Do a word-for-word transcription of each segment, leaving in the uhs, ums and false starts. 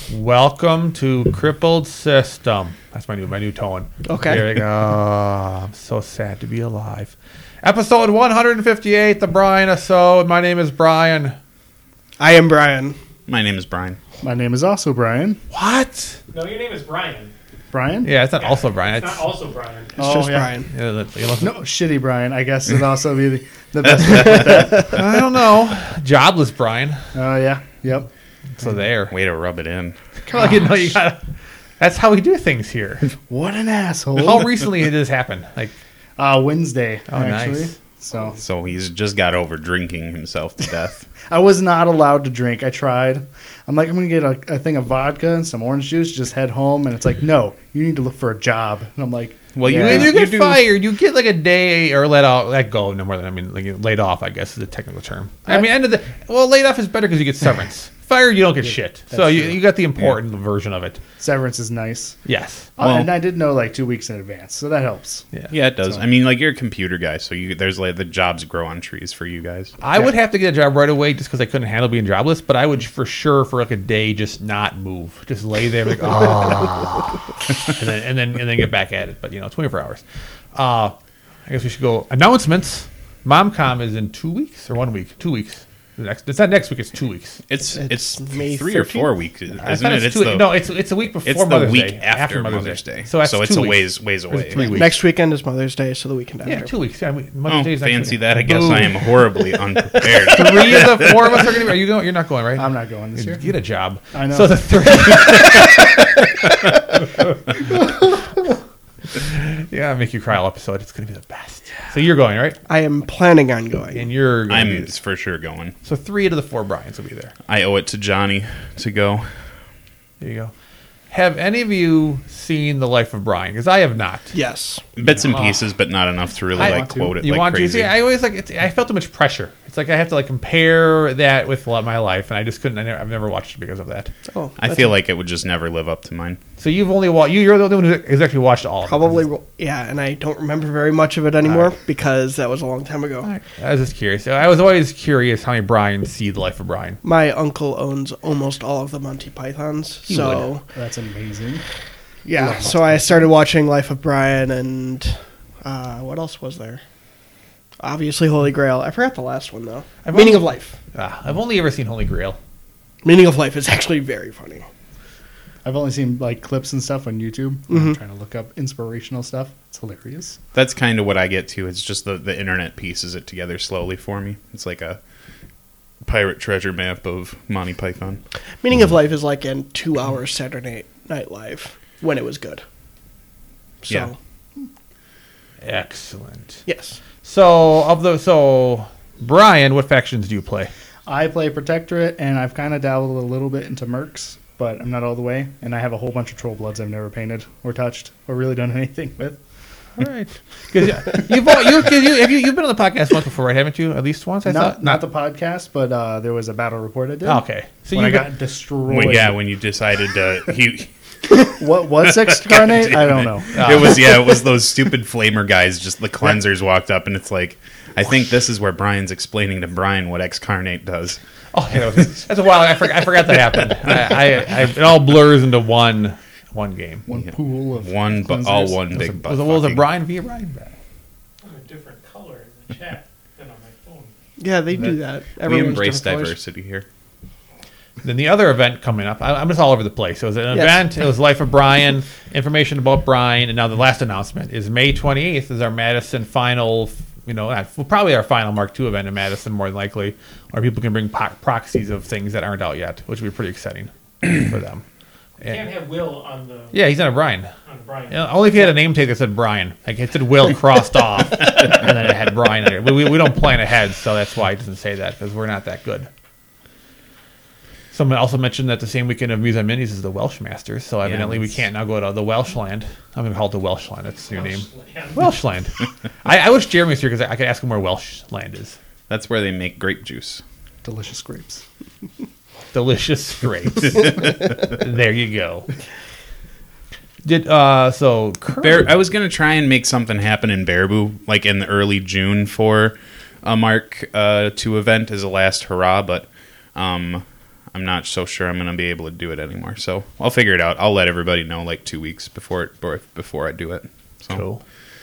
Welcome to Crippled System. That's my new my new tone. Okay. Here we go. Oh, I'm so sad to be alive. Episode one fifty-eight, the Brian episode. My name is Brian. I am Brian. My name is Brian. My name is also Brian. What? No, your name is Brian. Brian? Yeah, it's not Yeah, also Brian. It's, It's, not also Brian. It's Oh, just yeah. Brian. yeah, that's- you know, No, shitty Brian. I guess it'd also be the, the best way to put that. I don't know. Jobless Brian. Oh, yeah. Yep. So there. Way to rub it in. Come on, you know you gotta. That's how we do things here. What an asshole. How recently did this happen? Like, Uh, Wednesday, Oh, actually. nice. So So he's just got over drinking himself to death. I was not allowed to drink. I tried. I'm like, I'm going to get a, a thing of vodka and some orange juice, just head home. And it's like, no, you need to look for a job. And I'm like, Well, you yeah. when you You get do- fired, you get like a day or let out, let go. No more than I mean, like laid off. I guess is the technical term. I mean, end of the well, laid off is better because you get severance. Fired, you don't get shit. So you, true. you got the important version of it. severance is nice. Yes. Uh, Well- and I did know like two weeks in advance, so that helps. Yeah. Yeah, it does. So- I mean, like you're a computer guy, so you there's like the jobs grow on trees for you guys. I would have to get a job right away just because I couldn't handle being jobless. But I would for sure for like a day just not move, just lay there like oh, and then and then and then get back at it. But you know, twenty-four hours. Uh, I guess we should go announcements. MomCom is in two weeks or one week, two weeks. The next, it's not next week. It's two weeks. It's it's, It's May three or four thirteenth? weeks, isn't I thought it? it's two, the, no, it's it's a week before it's the Mother's week Day, after Mother's Day. So, that's So it's two a weeks. ways ways It's away. three weeks. Next weekend is Mother's Day, so the weekend after. Yeah, two weeks. Yeah, we- Mother's Oh, Day is next fancy weekend. that! I guess Boom. I am horribly unprepared. Three of the four of us are going to be. Are you going? You're not going, right? I'm not going this year. Get a job. I know. So the three. Yeah, I'll make you cry all episode. It's going to be the best. So you're going, right? I am planning on going. And you're going to I'm be. for sure going. So three out of the four Bryans will be there. I owe it to Johnny to go. There you go. Have any of you seen The Life of Brian? Because I have not. Yes. Bits and pieces, but not enough to really I like want to. quote it You like want crazy. to? See, I always like. It's, I felt too much pressure. It's like I have to like compare that with lo- my life, and I just couldn't. I never, I've never watched it because of that. Oh, I that's feel like it would just never live up to mine. So you've only watched. You, you're the only one who's actually watched all. of it. probably yeah, and I don't remember very much of it anymore because that was a long time ago. All right. I was just curious. I was always curious how many Brians see The Life of Brian. My uncle owns almost all of the Monty Pythons, He so That's amazing. yeah. So I started watching Life of Brian, and uh, what else was there? Obviously, Holy Grail. I forgot the last one though. I've Meaning only- of Life. Ah, I've only ever seen Holy Grail. Meaning of Life is actually very funny. I've only seen like clips and stuff on YouTube. when I'm Mhm. trying to look up inspirational stuff. It's hilarious. That's kind of what I get to. It's just the, the internet pieces it together slowly for me. It's like a pirate treasure map of Monty Python. Meaning of Life is like in two hours Saturday Night Live when it was good. So Yeah. Excellent. yes. So of the so Brian, what factions do you play? I play Protectorate, and I've kind of dabbled a little bit into Mercs, but I'm not all the way. And I have a whole bunch of Troll Bloods I've never painted or touched or really done anything with. All right, because you've all, you, 'cause you have you you've been on the podcast once before, right? Haven't you? At least once, I Not thought. not the podcast, but uh, there was a battle report I did. Okay, so when you I got got destroyed. When, yeah, when you decided to... He, What what's excarnate? I don't know. It was yeah, it was those stupid flamer guys. Just the cleansers walked up, and it's like, I think this is where Brian's explaining to Brian what Excarnate does. Oh, yeah, that's a while. I forgot. I forgot that happened. I, I, I it all blurs into one one game. One Yeah. pool of One, but all cleansers. one Was it, big butt. was it, was it fucking- Brian via Brian? I'm a different color in the chat than on my phone. Yeah, they do that. We Everyone's embrace different colors. diversity here. Then the other event coming up, I, I'm just all over the place. It was an Yes. event. It was Life of Brian, information about Brian, and now the last announcement is May twenty-eighth is our Madison final. You know, uh, well, probably our final Mark two event in Madison, more than likely, where people can bring po- proxies of things that aren't out yet, which would be pretty exciting for them. You can't And- have Will on the yeah, he's not a Brian. on Brian. You know, only if he had a name tag that said Brian. Like it said Will crossed off, and then it had Brian in it. We, we, we don't plan ahead, so that's why it doesn't say that, because we're not that good. Someone also mentioned that the same weekend of Muse on Minis is the Welsh Masters, so evidently we that's- can't now go to the Welshland. I'm going to call it the Welshland. That's your name. Welshland. Welshland. I, I wish Jeremy was here because I, I could ask him where Welshland is. That's where they make grape juice. delicious grapes. Delicious grapes. There you go. Did uh so Bear, I was gonna try and make something happen in Baraboo, like in the early June for a Mark uh, two event as a last hurrah, but um, I'm not so sure I'm going to be able to do it anymore. So I'll figure it out. I'll let everybody know like two weeks before it, before I do it. So Cool.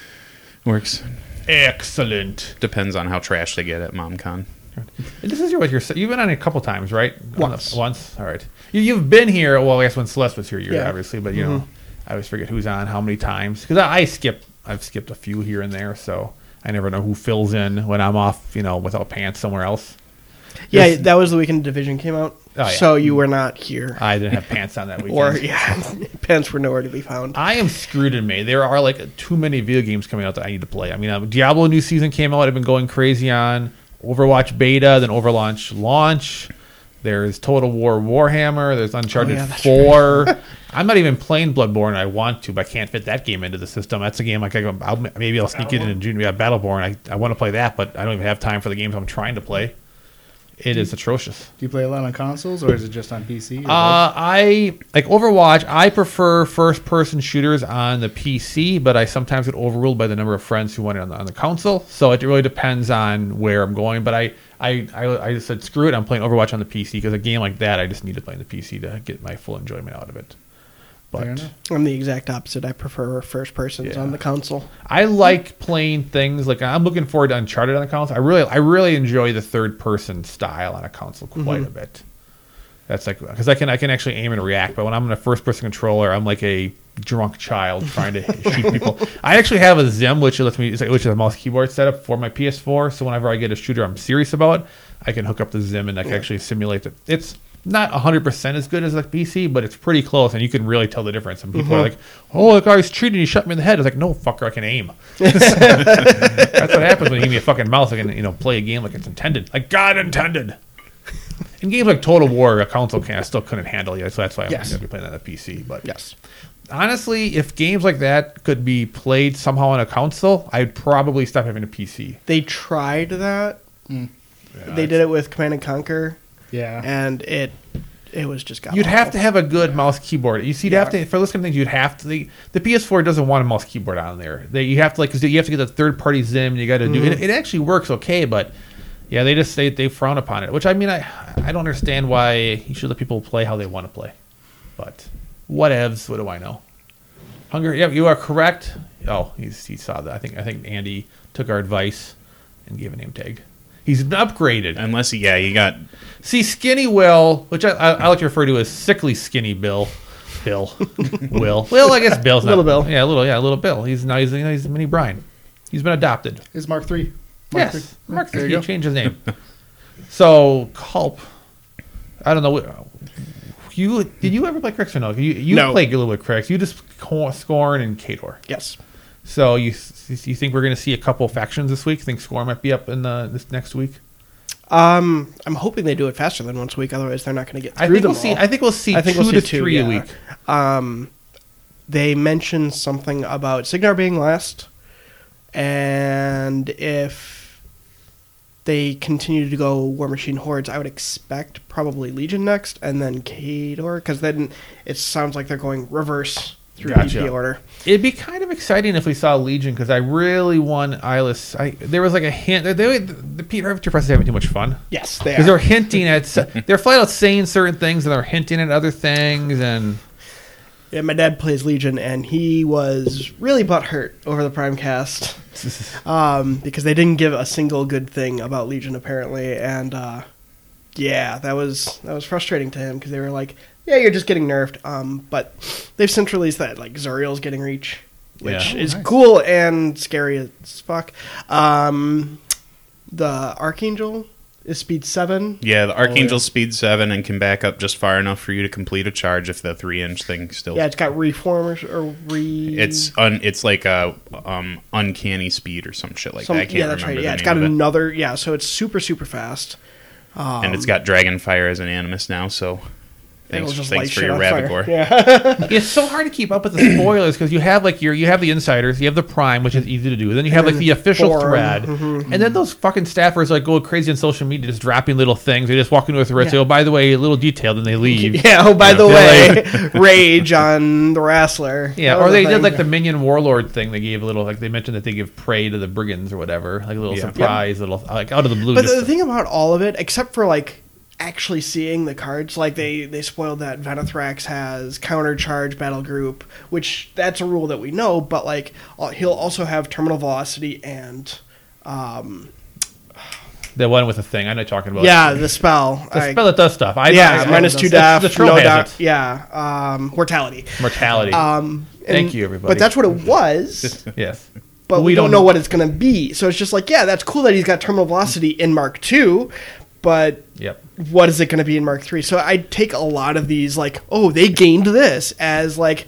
Works. Excellent. Depends on how trash they get at MomCon. And this is your what you're you've been on it a couple times, right? Once. Once. All right. You, you've been here. Well, I guess when Celeste was here, you're Yeah. obviously, but you know, I always forget who's on how many times because I, I skip. I've skipped a few here and there, so I never know who fills in when I'm off. You know, without pants somewhere else. Yeah, This- that was the weekend Division came out. Oh, yeah. So you were not here. I didn't have pants on that weekend. Or, yeah, pants were nowhere to be found. I am screwed in May. There are like too many video games coming out that I need to play. I mean, uh, Diablo new season came out. I've been going crazy on Overwatch beta, then Overwatch launch. There's Total War Warhammer. There's Uncharted Oh, yeah, that's four. I'm not even playing Bloodborne. I want to, but I can't fit that game into the system. That's a game like I go, I'll, maybe I'll sneak it in in June. Yeah, Battleborn. I, I want to play that, but I don't even have time for the games I'm trying to play. It is atrocious. Do you play a lot on consoles, or is it just on P C? or Uh, I like Overwatch. I prefer first-person shooters on the P C, but I sometimes get overruled by the number of friends who want it on the, on the console. So it really depends on where I'm going. But I, I, I, I just said screw it. I'm playing Overwatch on the P C because a game like that, I just need to play on the P C to get my full enjoyment out of it. Fair But enough. I'm the exact opposite. I prefer first persons Yeah. on the console. I like playing things like I'm looking forward to Uncharted on the console. I really, I really enjoy the third-person style on a console quite a bit. That's like because I can I can actually aim and react, but when I'm in a first-person controller, I'm like a drunk child trying to shoot people. I actually have a Zim, which lets me, which is a mouse keyboard setup for my P S four. So whenever I get a shooter I'm serious about, I can hook up the Zim and I can actually simulate it. It's not one hundred percent as good as a P C, but it's pretty close, and you can really tell the difference. And people are like, "Oh, the guy's cheating. He shot me in the head." It's like, "No, fucker, I can aim." That's what happens when you give me a fucking mouse. I can, you know, play a game like it's intended, like God intended. In games like Total War, a console can I still couldn't handle yet, so that's why I'm Yes. going to be playing that on the P C. But Yes. honestly, if games like that could be played somehow on a console, I'd probably stop having a P C. They tried that. Mm. They did it with Command and Conquer, Yeah. and it it was just god You'd have awful. to have a good mouse keyboard. You see, you'd Yeah. have to for those kind of things. You'd have to. The, the P S four doesn't want a mouse keyboard on there. They you have to like because you have to get the third party Zim. You got to do it. It actually works okay, but yeah, they just they they frown upon it. Which I mean, I I don't understand why you should let people play how they want to play. But whatevs. What do I know? Hunger. Yeah, you are correct. Oh, he's he saw that. I think I think Andy took our advice and gave a name tag. He's been upgraded. Unless, yeah, you got See, Skinny Will, which I, I, I like to refer to as sickly Skinny Bill. Bill. Will. Well, I guess Bill's not. Little Bill. Yeah, little, yeah, little Bill. He's now he's, he's Mini Brian. He's been adopted. It's Mark three. Mark Yes. three. Mark There three. you He go. changed his name. So, Culp. I don't know. You Did you ever play Crix or no? You, you No. played a little bit of Crix. You just co- Scorn and Kador. Yes. So, you you think we're going to see a couple factions this week? Think Scorn might be up in the, this next week? Um, I'm hoping they do it faster than once a week. Otherwise, they're not going to get through I think them we'll see. all. I think we'll see I think two we'll to see two, three a yeah. week. Um, they mentioned something about Signar being last, and if they continue to go War Machine Hordes, I would expect probably Legion next, and then Kador, because then it sounds like they're going reverse through Gotcha. P P order. It'd be kind of exciting if we saw Legion because I really want Eyeless. I, there was like a hint. They, they, the Peter Raptor Press is having too much fun Yes, they because are. they're hinting at. They're flat out saying certain things and they're hinting at other things. And Yeah, my dad plays Legion, and he was really butthurt over the Primecast um, because they didn't give a single good thing about Legion apparently, and uh, yeah, that was that was frustrating to him because they were like, "Yeah, you're just getting nerfed," um, but they've since released that like Zuriel's getting reach, which Yeah. is Oh, nice. cool and scary as fuck. Um, the Archangel is speed seven. yeah, the Archangel yeah. speed seven and can back up just far enough for you to complete a charge if the three inch thing still. Yeah, it's got reformers or re. It's un, it's like a um, uncanny speed or some shit like Some- that. I can't yeah, that's remember right. the Yeah, it's name got of it. another. Yeah, so it's super super fast. Um, And it's got Dragonfire as an animus now, so it'll thanks, just thanks light for shit your on fire. Ravagore. Yeah. it's so hard to keep up with the spoilers because you have like your you have the insiders, you have the Prime, which is easy to do. Then you have like the official forum. thread, and then those fucking staffers like go crazy on social media, just dropping little things. They just walk into a thread, say, "Oh, by the way, a little detail," then they leave. Yeah. Oh, by Yeah. the They're way, rage on the Wrestler. Yeah, That or was a they did thing. like the Minion Warlord thing. They gave a little, like they mentioned that they give prey to the brigands or whatever, like a little Yeah. surprise, little like out of the blue. But just- the thing about all of it, except for like actually seeing the cards. Like they they spoiled that Venethrax has counter charge battle group, which that's a rule that we know, but like uh, he'll also have terminal velocity and um The one with the thing I know you're talking about. yeah, the spell. The I- spell that does stuff. I yeah, I- minus I- two that's- def, The troll no has doubt. it. Yeah, um, mortality. Mortality. Um, and- Thank you, everybody. But that's what it was. yes. But we, don't know what it's going to be. So it's just like, yeah, that's cool that he's got terminal velocity in Mark two, but Yep. what is it going to be in Mark three? So I take a lot of these like, oh, they gained this as like,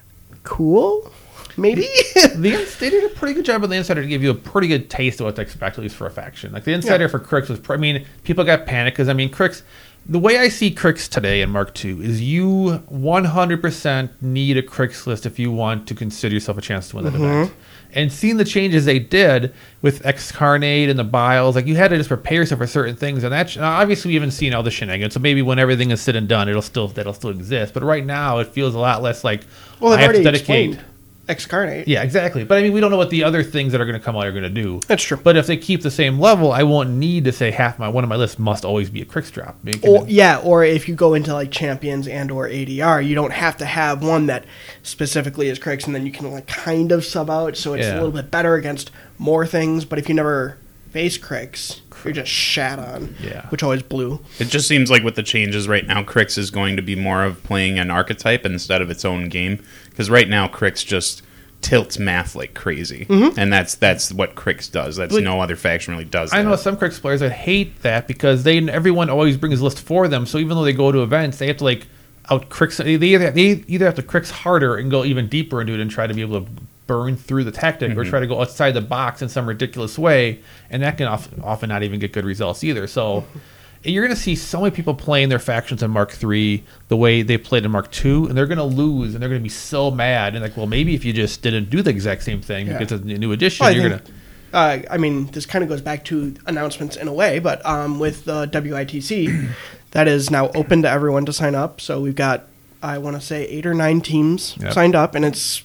cool, maybe? The ins- they did a pretty good job on the Insider to give you a pretty good taste of what to expect, at least for a faction. Like the Insider Yeah. for Crix was, pr- I mean, people got panicked because I mean, Crix. The way I see Crix today in Mark two is you one hundred percent need a Crix list if you want to consider yourself a chance to win that event. And seeing the changes they did with Excarnate and the Biles, like you had to just prepare yourself for certain things. And that's obviously we haven't seen all the shenanigans. So maybe when everything is said and done, it'll still that'll still exist. But right now, it feels a lot less like Well, they've I have to already dedicate. explained Excarnate. Yeah, exactly. But I mean, we don't know what the other things that are going to come out are going to do. That's true. But if they keep the same level, I won't need to say half my one of my lists must always be a Crix drop. Because- Or, yeah, or if you go into like champions and or A D R, you don't have to have one that specifically is Crix, and then you can like kind of sub out, so it's Yeah. a little bit better against more things. But if you never face Crix, you're just shat on. Yeah. Which always blew. It just seems like with the changes right now, Crix is going to be more of playing an archetype instead of its own game. Because right now, Crix just tilts math like crazy, and that's that's what Crix does. That's Like, no other faction really does. I that. know some Crix players that hate that because they everyone always brings a list for them. So even though they go to events, they have to like out Crix. They either they either have to Crix harder and go even deeper into it and try to be able to burn through the tactic, or try to go outside the box in some ridiculous way, and that can often, often not even get good results either. So. You're going to see so many people playing their factions in Mark three the way they played in Mark two, and they're going to lose, and they're going to be so mad. And like, well, maybe if you just didn't do the exact same thing Yeah. because it's a new edition, Well, I you're think- going to. Uh, I mean, this kind of goes back to announcements in a way, but um, with the W I T C, that is now open to everyone to sign up. So we've got, I want to say, eight or nine teams Yep. signed up, and it's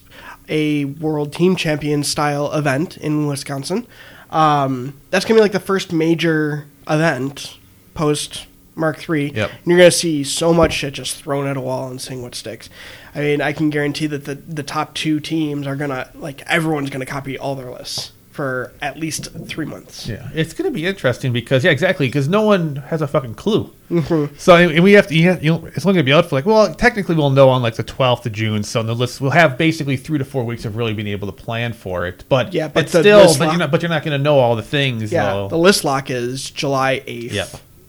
a World Team Champion style event in Wisconsin. Um, that's going to be like the first major event post Mark three. Yep. And you're going to see so much shit just thrown at a wall and seeing what sticks. I mean, I can guarantee that the, the top two teams are going to, like, everyone's going to copy all their lists for at least three months. Yeah, it's going to be interesting because yeah, exactly because no one has a fucking clue. Mm-hmm. So and we have to, you know, it's only going to be out for like well, technically we'll know on like the twelfth of June. So the list we'll have basically three to four weeks of really being able to plan for it. But Yeah, but it's the still, list but lock- you're not, but you're not going to know all the things. Yeah, though. the list lock is July eighth. Yep.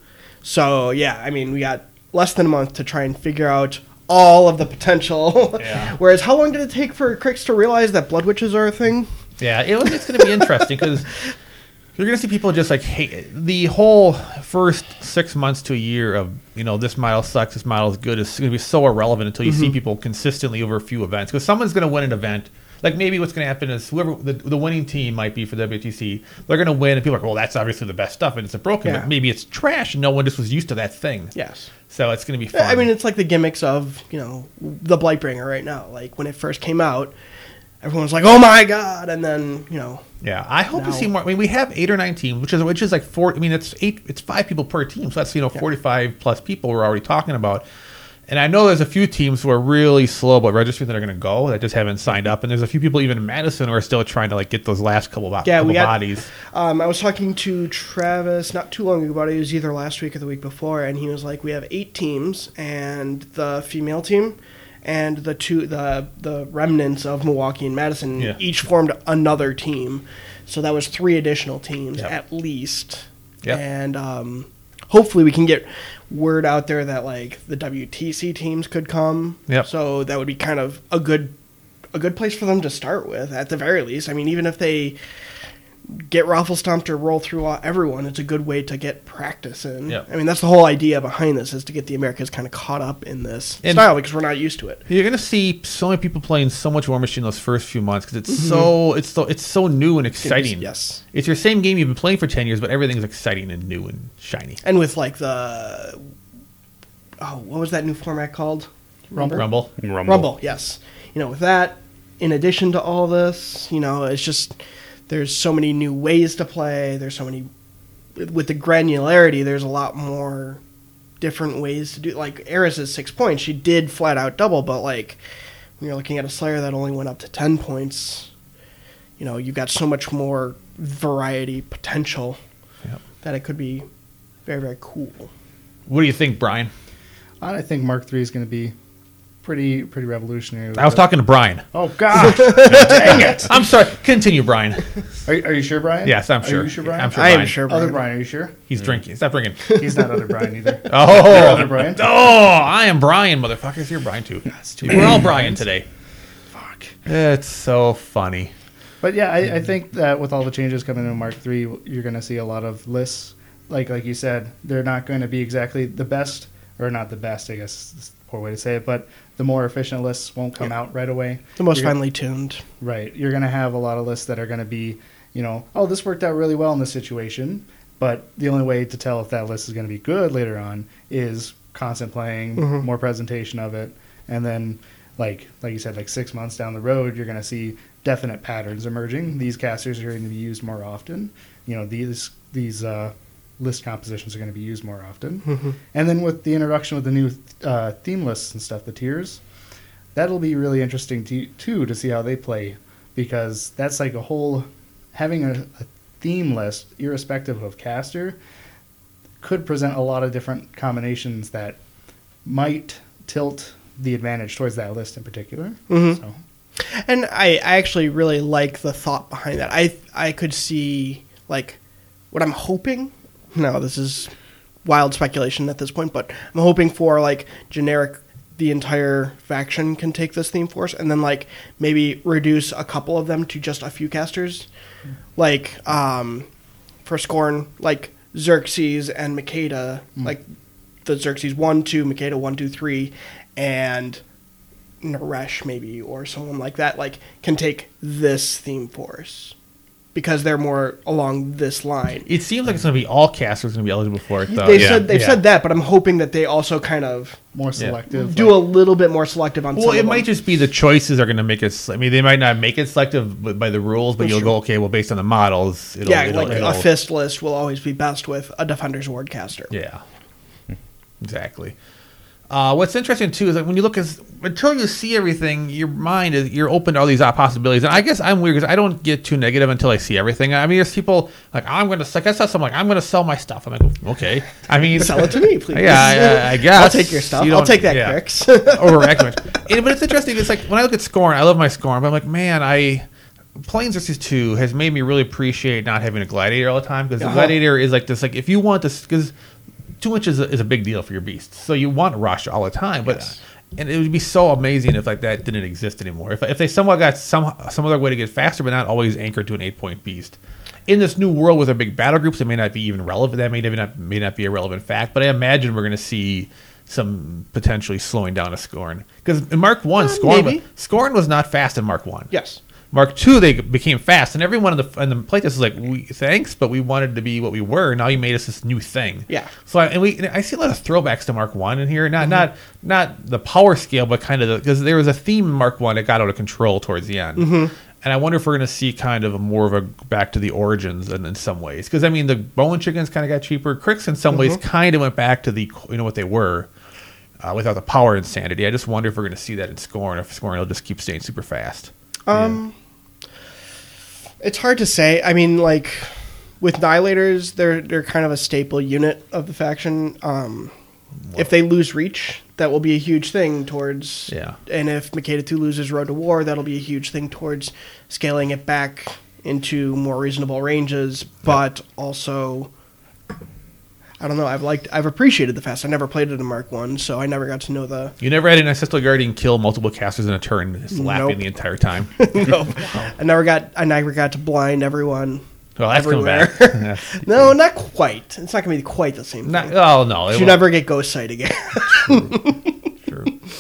So, yeah, I mean, we got less than a month to try and figure out all of the potential. Yeah. Whereas, how long did it take for Crix to realize that Blood Witches are a thing? Yeah, it, was- it's going to be interesting because you're going to see people just like hate the whole first six months to a year of you know this model sucks, this model is good. It's going to be so irrelevant until you see people consistently over a few events because someone's going to win an event. Like maybe what's going to happen is whoever the, the winning team might be for W T C, they're going to win, and people are like, well, that's obviously the best stuff, and it's a broken. Yeah. But maybe it's trash, and no one just was used to that thing. Yes. So it's going to be fun. I mean, it's like the gimmicks of, you know, the Blightbringer right now. Like, when it first came out, everyone was like, oh my god, and then, you know... yeah, I hope to Now- see more. I mean, we have eight or nine teams, which is which is like four. I mean, it's eight. It's five people per team, so that's you know forty-five plus people we're already talking about. And I know there's a few teams who are really slow about registering that are going to go that just haven't signed up, and there's a few people even in Madison who are still trying to like get those last couple of Yeah, couple we got, bodies. Um, I was talking to Travis not too long ago about it. It was either last week or the week before, and he was like, "We have eight teams, and the female team, and the two the the remnants of Milwaukee and Madison Yeah. each formed another team, so that was three additional teams Yep. at least, Yep. and um, hopefully we can get word out there that like the W T C teams could come. Yep. So that would be kind of a good a good place for them to start with, at the very least. I mean, even if they get raffle stomped or roll through everyone, it's a good way to get practice in. Yep. I mean, that's the whole idea behind this, is to get the Americans kind of caught up in this And- style because we're not used to it. You're going to see so many people playing so much War Machine those first few months because it's so it's so it's so new and exciting. Yes. It's your same game you've been playing for ten years, but everything's exciting and new and shiny. And with like the oh, what was that new format called? Remember? Rumble. Rumble. Rumble, yes. You know, with that, in addition to all this, you know, it's just there's so many new ways to play. There's so many with the granularity. There's a lot more different ways to do. Like Eris is six points. She did flat out double, but like when you're looking at a Slayer that only went up to ten points, you know, you've got so much more variety potential Yep. that it could be very, very cool. What do you think, Brian? I think Mark three is going to be pretty pretty revolutionary. with I was it. talking to Brian. Oh gosh, dang it! I'm sorry. Continue, Brian. Are, you- are you sure, Brian? Yes, I'm Are sure. you sure, Brian? I'm sure. I am Brian. sure. Other Brian. Brian, are you sure? He's drinking. Stop drinking. He's not other Brian either. Oh, Other Brian. oh, I am Brian, motherfuckers. You're Brian too. We're all Brian today. Fuck. It's so funny. But yeah, I, I think that with all the changes coming in Mark three, you're going to see a lot of lists. Like like you said, they're not going to be exactly the best, or not the best, I guess is the poor way to say it, but the more efficient lists won't come out right away. The most You're gonna- finely tuned. Right. You're going to have a lot of lists that are going to be, you know, oh, this worked out really well in this situation, but the only way to tell if that list is going to be good later on is constant playing, Mhm. more presentation of it, and then, like like you said, like six months down the road, you're going to see definite patterns emerging. These casters are going to be used more often. You know, these these uh, list compositions are going to be used more often. Mhm. And then with the introduction of the new uh, theme lists and stuff, the tiers, that'll be really interesting to, too to see how they play, because that's like a whole having a, a theme list, irrespective of caster, could present a lot of different combinations that might tilt the advantage towards that list in particular. Mhm. So, And I, I actually really like the thought behind that. I I could see like what I'm hoping. No, this is wild speculation at this point, but I'm hoping for like generic. The entire faction can take this theme force, and then like maybe reduce a couple of them to just a few casters, like um, for Scorn, like Xerxes and Makeda, like the Xerxes one, two, Makeda one, two, three, and Naresh maybe or someone like that, like can take this theme force because they're more along this line. It seems like it's going to be all casters going to be eligible for it, though. They've yeah. said they've Yeah. said that, but I'm hoping that they also kind of more selective. do a little bit more selective on. Well, some it of might them. just be the choices are going to make it. I mean, they might not make it selective by- by the rules, but That's you'll true. go, okay, well, based on the models, it'll, yeah, it'll, like it'll, a fist list will always be best with a Defender's Ward caster. Yeah, exactly. Uh, what's interesting too is like when you look as until you see everything, your mind is you're open to all these uh, possibilities. And I guess I'm weird because I don't get too negative until I see everything. I mean, there's people like I'm going to. I guess I'm like I'm going to sell my stuff. I'm like, okay. I mean, Sell it to me, please. Yeah, I, I guess I'll take your stuff. You I'll don't- take that, yeah. Crix. Overreact much. Yeah, but it's interesting. It's like when I look at Scorn, I love my Scorn, but I'm like, man, I playing Xerxes two has made me really appreciate not having a Gladiator all the time because the Uh-huh. Gladiator is like this. Like if you want this, because two inches is a, is a big deal for your beast, so you want a rush all the time. But Yes. and it would be so amazing if like that didn't exist anymore. If if they somewhat got some some other way to get faster, but not always anchored to an eight point beast. In this new world with our big battle groups, it may not be even relevant. That may not may not be a relevant fact, but I imagine we're going to see some potentially slowing down of Scorn because in Mark One, Uh, Scorn maybe. Scorn was not fast in Mark One. Yes. Mark Two, they became fast, and everyone in the in the playtest was like, we, "Thanks, but we wanted to be what we were. Now you made us this new thing." Yeah. So I, and we, and I see a lot of throwbacks to Mark One in here. Not Mm-hmm. not not the power scale, but kind of because there was a theme in Mark One that got out of control towards the end. Mm-hmm. And I wonder if we're going to see kind of a more of a back to the origins in, in some ways. Because I mean, the bone chickens kind of got cheaper. Crix in some ways Mm-hmm. kind of went back to the you know what they were. Uh, without the power insanity, I just wonder if we're going to see that in Scorn. If Scorn will just keep staying super fast. Um, it's hard to say. I mean, like with Nihilators, they're they're kind of a staple unit of the faction. Um, if they lose reach, that will be a huge thing towards. Yeah. And if Makeda two loses Road to War, that'll be a huge thing towards scaling it back into more reasonable ranges. But also, I don't know. I've liked, I've appreciated the fast. I never played it in Mark One, so I never got to know the. You never had an Ancestral Guardian kill multiple casters in a turn, just laughing Nope. the entire time. no, I never got. I never got to blind everyone. Well, that's coming Everywhere. back. That's- No, not quite. It's not going to be quite the same Not, thing. oh no, it You won't. never get Ghost Sight again. True.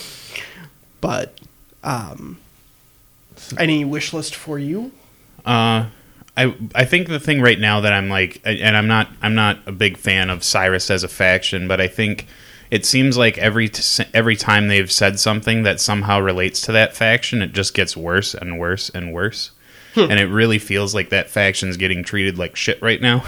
But, um, any wish list for you? Uh, I I think the thing right now that I'm like, and I'm not I'm not a big fan of Cyrus as a faction, but I think it seems like every t- every time they've said something that somehow relates to that faction, it just gets worse and worse and worse. And it really feels like that faction's getting treated like shit right now.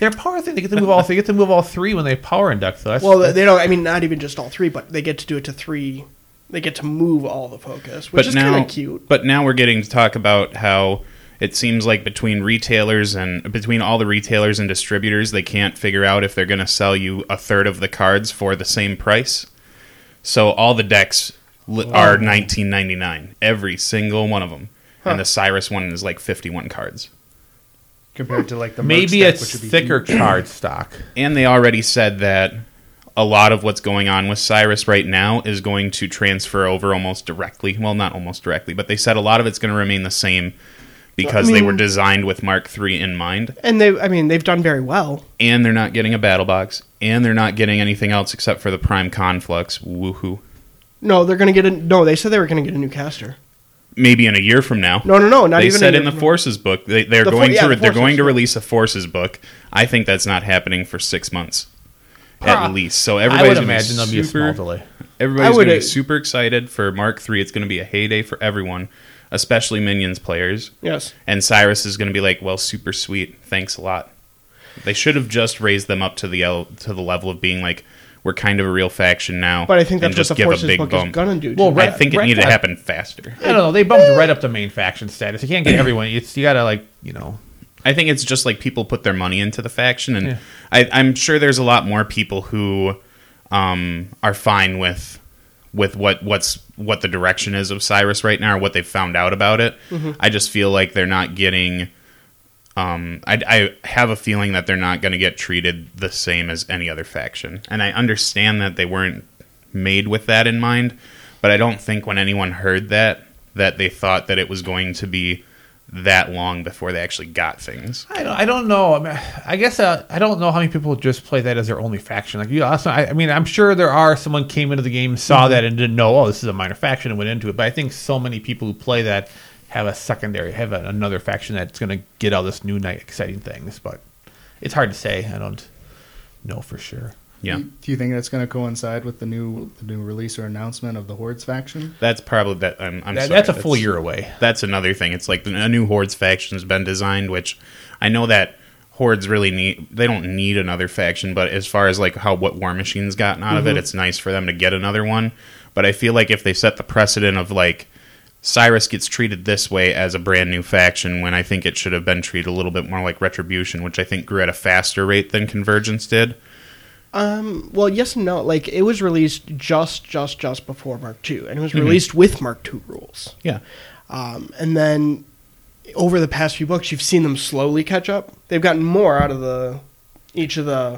Their power thing, they get to move all. They get to move all three when they power induct. Though. That's, Well, that's, they don't. I mean, not even just all three, but they get to do it to three. They get to move all the focus, which But is now, kind of cute. but now we're getting to talk about how it seems like between retailers and between all the retailers and distributors, they can't figure out if they're going to sell you a third of the cards for the same price. So all the decks li- are nineteen ninety-nine, every single one of them, Huh. and the Cyrus one is like fifty-one cards. compared to like the maybe merch deck, it's which would be thicker huge. card stock. And they already said that a lot of what's going on with Cyrus right now is going to transfer over almost directly. Well, not almost directly, but they said a lot of it's going to remain the same because I they mean- were designed with Mark three in mind. And they, I mean, they've done very well. And they're not getting a battle box, and they're not getting anything else except for the Prime Conflux. Woohoo. No, they're going to get a. No, they said they were going to get a new caster. Maybe in a year from now. No, no, no, not they even. said a in the Forces book they, they're The For- going yeah, to the they're going Forces, to yeah. release a Forces book. I think that's not happening for six months Huh. at least. So I everybody's would gonna be imagine there'll be a small super- delay. Everybody's I would, going to be uh, super excited for Mark three. It's going to be a heyday for everyone, especially Minions players. Yes. And Cyrus is going to be like, well, super sweet. Thanks a lot. They should have just raised them up to the el- to the level of being like, we're kind of a real faction now. But I think and that's just what the give a Forces big book bump. is going to do. Well, too. I Red- think it Red needed to got- happen faster. I don't know. They bumped right up to main faction status. You can't get everyone. It's you gotta like you know. I think it's just like people put their money into the faction, and Yeah. I, I'm sure there's a lot more people who um, are fine with with what what's what the direction is of Cyrus right now, or what they've found out about it. Mm-hmm. I just feel like they're not getting. Um, I, I have a feeling that they're not going to get treated the same as any other faction, and I understand that they weren't made with that in mind, but I don't think when anyone heard that that they thought that it was going to be that long before they actually got things. I don't. I don't know. I, mean, I guess uh, I don't know how many people just play that as their only faction. Like you, also, I, I mean, I'm sure there are. Someone came into the game, saw that, and didn't know. Oh, this is a minor faction, and went into it. But I think so many people who play that have a secondary, have a, another faction that's going to get all this new, night exciting things. But it's hard to say. I don't know for sure. Yeah, Do you think that's going to coincide with the new the new release or announcement of the Hordes faction? that's probably that. I'm, I'm That, sorry, that's a full year away. That's another thing. It's like the, a new Hordes faction has been designed, which I know that Hordes really need. They don't need another faction, but as far as like how what War Machine's gotten out of it, it's nice for them to get another one. But I feel like if they set the precedent of like Cyrus gets treated this way as a brand new faction, when I think it should have been treated a little bit more like Retribution, which I think grew at a faster rate than Convergence did. Um, well, yes and no. Like, it was released just, just, just before Mark two, and it was released with Mark two rules. Yeah. Um, and then over the past few books, you've seen them slowly catch up. They've gotten more out of the each of the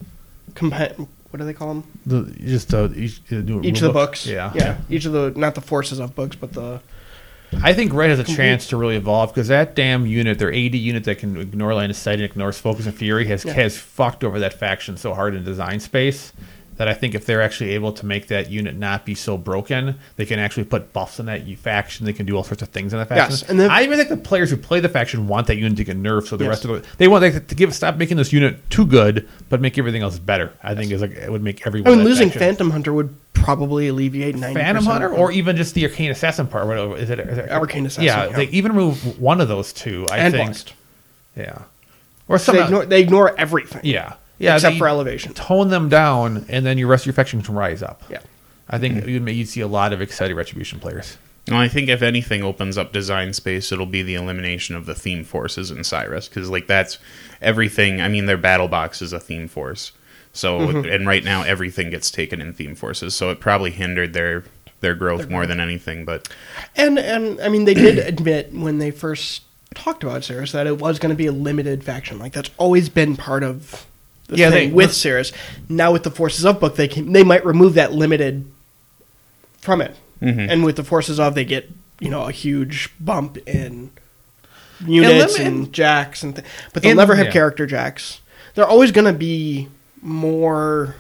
compa- what do they call them? The, just uh, each, uh, new Each rule of the book. books. Yeah. yeah. Each of the not the forces of books, but the I think Red has a chance to really evolve because that damn unit, their A D unit that can ignore line of sight and ignores focus and fury, has Yeah. has fucked over that faction so hard in design space that I think if they're actually able to make that unit not be so broken, they can actually put buffs in that u- faction. They can do all sorts of things in that faction. Yes, and then- I even think the players who play the faction want that unit to get nerfed, so the Yes. rest of it they want like, to give stop making this unit too good, but make everything else better. I think is like it would make everyone. I mean, that losing faction. Phantom Hunter would probably alleviate ninety Phantom Hunter, or even just the Arcane Assassin part. Whatever is it? Is it Arcane Assassin, Yeah, yeah. they even remove one of those two. I and think. Blessed. Yeah, or So some. they ignore they ignore everything. yeah, yeah. except they for elevation. Tone them down, and then your rest of your faction can rise up. Yeah. I think you'd, you'd see a lot of excited Retribution players. Well, I think if anything opens up design space, it'll be the elimination of the theme forces in Cyrus, because like that's everything. I mean, their battle box is a theme force, so and right now everything gets taken in theme forces, so it probably hindered their their growth more than anything. But And and I mean, they did admit when they first talked about Cirrus that it was going to be a limited faction. Like that's always been part of the Yeah, thing they- with Cirrus. Now with the Forces of book, they can they might remove that limited from it, and with the Forces of, they get you know a huge bump in units lim- and jacks and th- but they'll and- never have yeah. character jacks. They're always going to be more.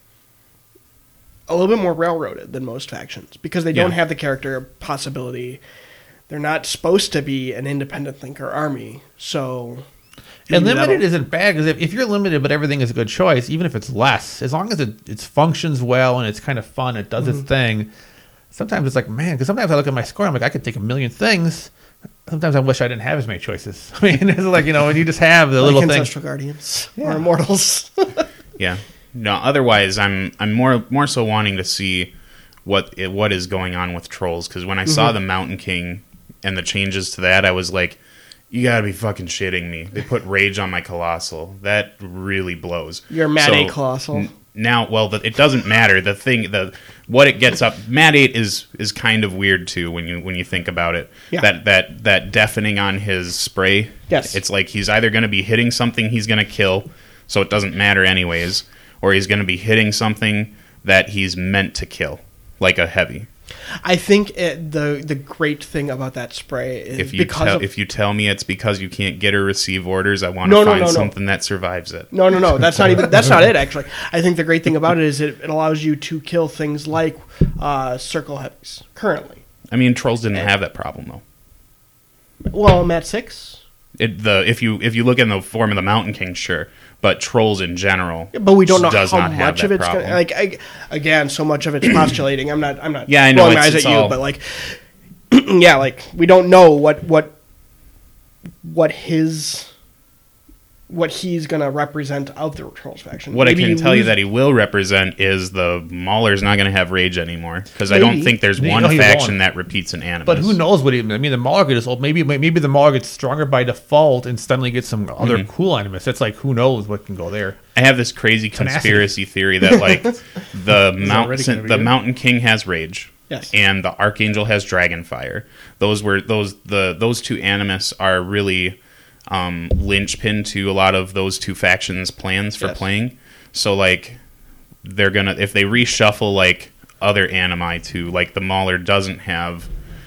A little bit more railroaded than most factions because they don't Yeah. have the character possibility. They're not supposed to be an independent thinker army, so And maybe limited that'll- isn't bad because if, if you're limited but everything is a good choice, even if it's less, as long as it, it functions well and it's kind of fun, it does its thing, sometimes it's like, man, because sometimes I look at my score, I'm like, I could take a million things. Sometimes I wish I didn't have as many choices. I mean, it's like, you know, when you just have the Like little things. Ancestral Guardians Yeah. or Immortals. Yeah. No. Otherwise, I'm I'm more more so wanting to see what it, what is going on with trolls, because when I saw Mm-hmm. the Mountain King and the changes to that, I was like, you gotta be fucking shitting me. They put Rage on my Colossal. That really blows. Your Mat So, eight Colossal. n- Now, well, the, it doesn't matter. The thing, the what it gets up, Mat eight is is kind of weird too when you when you think about it. Yeah. That that that deafening on his spray. Yes. It's like he's either going to be hitting something he's going to kill, so it doesn't matter anyways, or he's going to be hitting something that he's meant to kill, like a heavy. I think it, the the great thing about that spray is If you because tell of, if you tell me it's because you can't get or receive orders, I want to No, no, find no, no. something that survives it. no, no, no. That's not even. That's not it. Actually, I think the great thing about it is it, it allows you to kill things like uh, circle heavies currently. I mean, trolls didn't have that problem though. Well, Mat six. It, the if you if you look in the form of the Mountain King, sure, but trolls in general, But we don't know does how not have much that of it's problem. gonna, like. I, again, so much of it's postulating. I'm not. I'm not. Yeah, I know, rolling my it's- eyes it's at you, all- but like, yeah, like we don't know what what what his what he's gonna represent of the Trolls faction. What Maybe I can tell you lose- that he will represent is the Mauler's not going to have Rage anymore, because I don't Maybe. think there's No, one he faction won't. that repeats an Animus. But who knows what he, I mean, the Mauler gets old. Maybe maybe the Mauler gets stronger by default and suddenly gets some other Mm-hmm. cool animus. It's like, who knows what can go there. I have this crazy Tenacity. conspiracy theory that like the already mountain gonna be the good. Mountain King has Rage. Yes. And the Archangel has Dragonfire. Those were those the those two Animus are really um, linchpin to a lot of those two factions' plans for Yes. playing. So like they're gonna if they reshuffle like other animi to like the Mauler doesn't have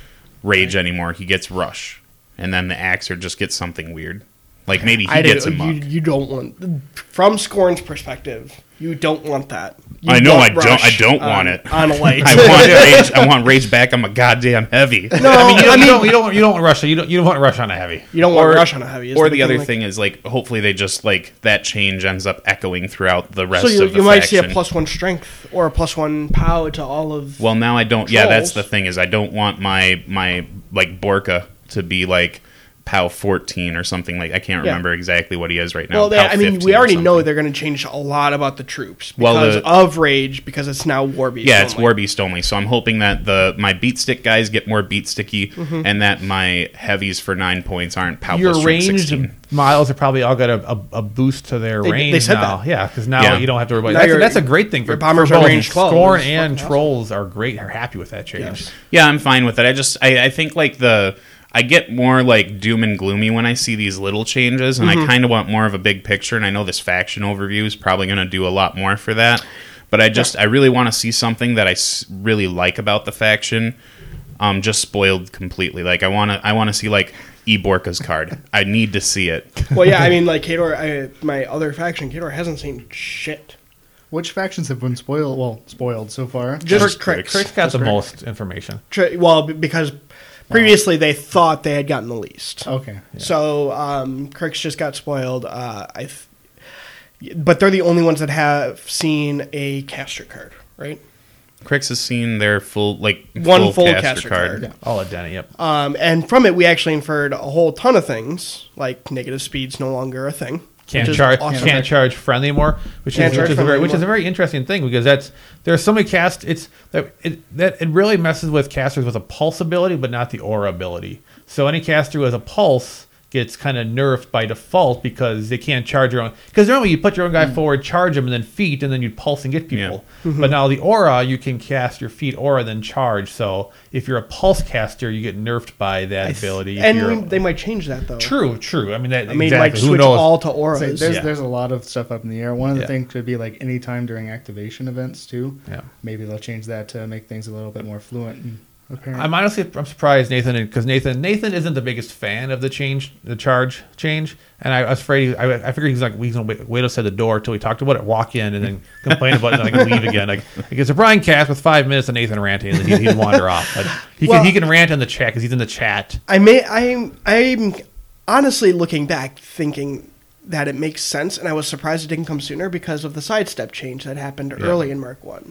Rage anymore, he gets Rush, and then the Axer just gets something weird. Like maybe he I gets did, a you, Muck. you don't want from Scorn's perspective. You don't want that. You I know want I don't- Rush I don't on- want it. on a light. I want Rage. I want Rage back. I'm a goddamn heavy. no, I mean, you don't, you don't, you don't, you don't want Rush. You don't, you don't want Rush on a heavy. you don't want or- Rush on a heavy. is Or the the other like- thing is like hopefully they just like that change ends up echoing throughout the rest So you, of the you might faction. see a plus one strength or a plus one pow to all of. Well, now I don't. Yeah, that's Trolls. the thing is I don't want my my like Borka to be like POW fourteen or something like. I can't Yeah. remember exactly what he is right now. well, they, POW I mean, fifteen we or already know something. they're going to change a lot about the troops Well, because the- of Rage, because it's now War Beast. Yeah, it's only. War Beast only. So I'm hoping that the my beat stick guys get more beat sticky, Mm-hmm. and that my heavies for nine points aren't POW Your plus strength ranged sixteen. miles are probably all got a, a, a boost to their They- range they said now. that. Yeah, because now Yeah. you don't have to worry Now about that's, your- that's a great thing for your bombers for are both. range twelve. Scorn It's and fucking awesome. Trolls are great. Are happy with that change. Yes. Yeah, I'm fine with it. I just I, I think like the I get more like doom and gloomy when I see these little changes, and Mm-hmm. I kind of want more of a big picture. And I know this faction overview is probably going to do a lot more for that, but I just I really want to see something that I s- really like about the faction, um, just spoiled completely. Like I want to I want to see like E Borka's card. I need to see it. Well, yeah, I mean, like Kador, I, my other faction, Kador hasn't seen shit. Which factions have been spoiled? Well, spoiled so far. Just Crick. Cricks. Crick's got the Crick. most information. Tri- Well, b- because previously they thought they had gotten the least. Okay. So um, Cricks just got spoiled. Uh, I, th- but they're the only ones that have seen a caster card, right? Crix has seen their full like One full caster, caster card. card. All at Denny. Yep. Um, and from it, we actually inferred a whole ton of things, like negative speed's no longer a thing. Can't which is charge. awesome. Can't charge friendly more, which Can't is charge which is a friendly very which is a anymore. very interesting thing because that's there's so many cast. It's that it that it really messes with casters with a pulse ability, but not the aura ability. So any caster who has a pulse gets kind of nerfed by default because they can't charge your own. Because normally you put your own guy forward, charge him, and then feat, and then you pulse and get people. Mm-hmm. But now the aura, you can cast your feat aura, then charge. So if you're a pulse caster, you get nerfed by that I th- ability. If And you're we, a- they might change that, though. true, true. I mean, that I mean, exactly. might Who switch knows? all to auras. So there's Yeah. there's a lot of stuff up in the air. One of the Yeah. things could be like any time during activation events too. Yeah. Maybe they'll change that to make things a little bit more fluent and apparent. I'm honestly I'm surprised Nathan because Nathan Nathan isn't the biggest fan of the change the charge change and I, I was afraid he, I, I figured he's like he's gonna wait, wait outside the door till we talked about it, walk in and then complain about it and then like leave again like like it's a Brian cast with five minutes of Nathan ranting and then he'd, he'd wander off. But he Well- can he can rant in the chat because he's in the chat. I may I'm I'm honestly looking back thinking that it makes sense, and I was surprised it didn't come sooner because of the sidestep change that happened Yeah. early in Mark One,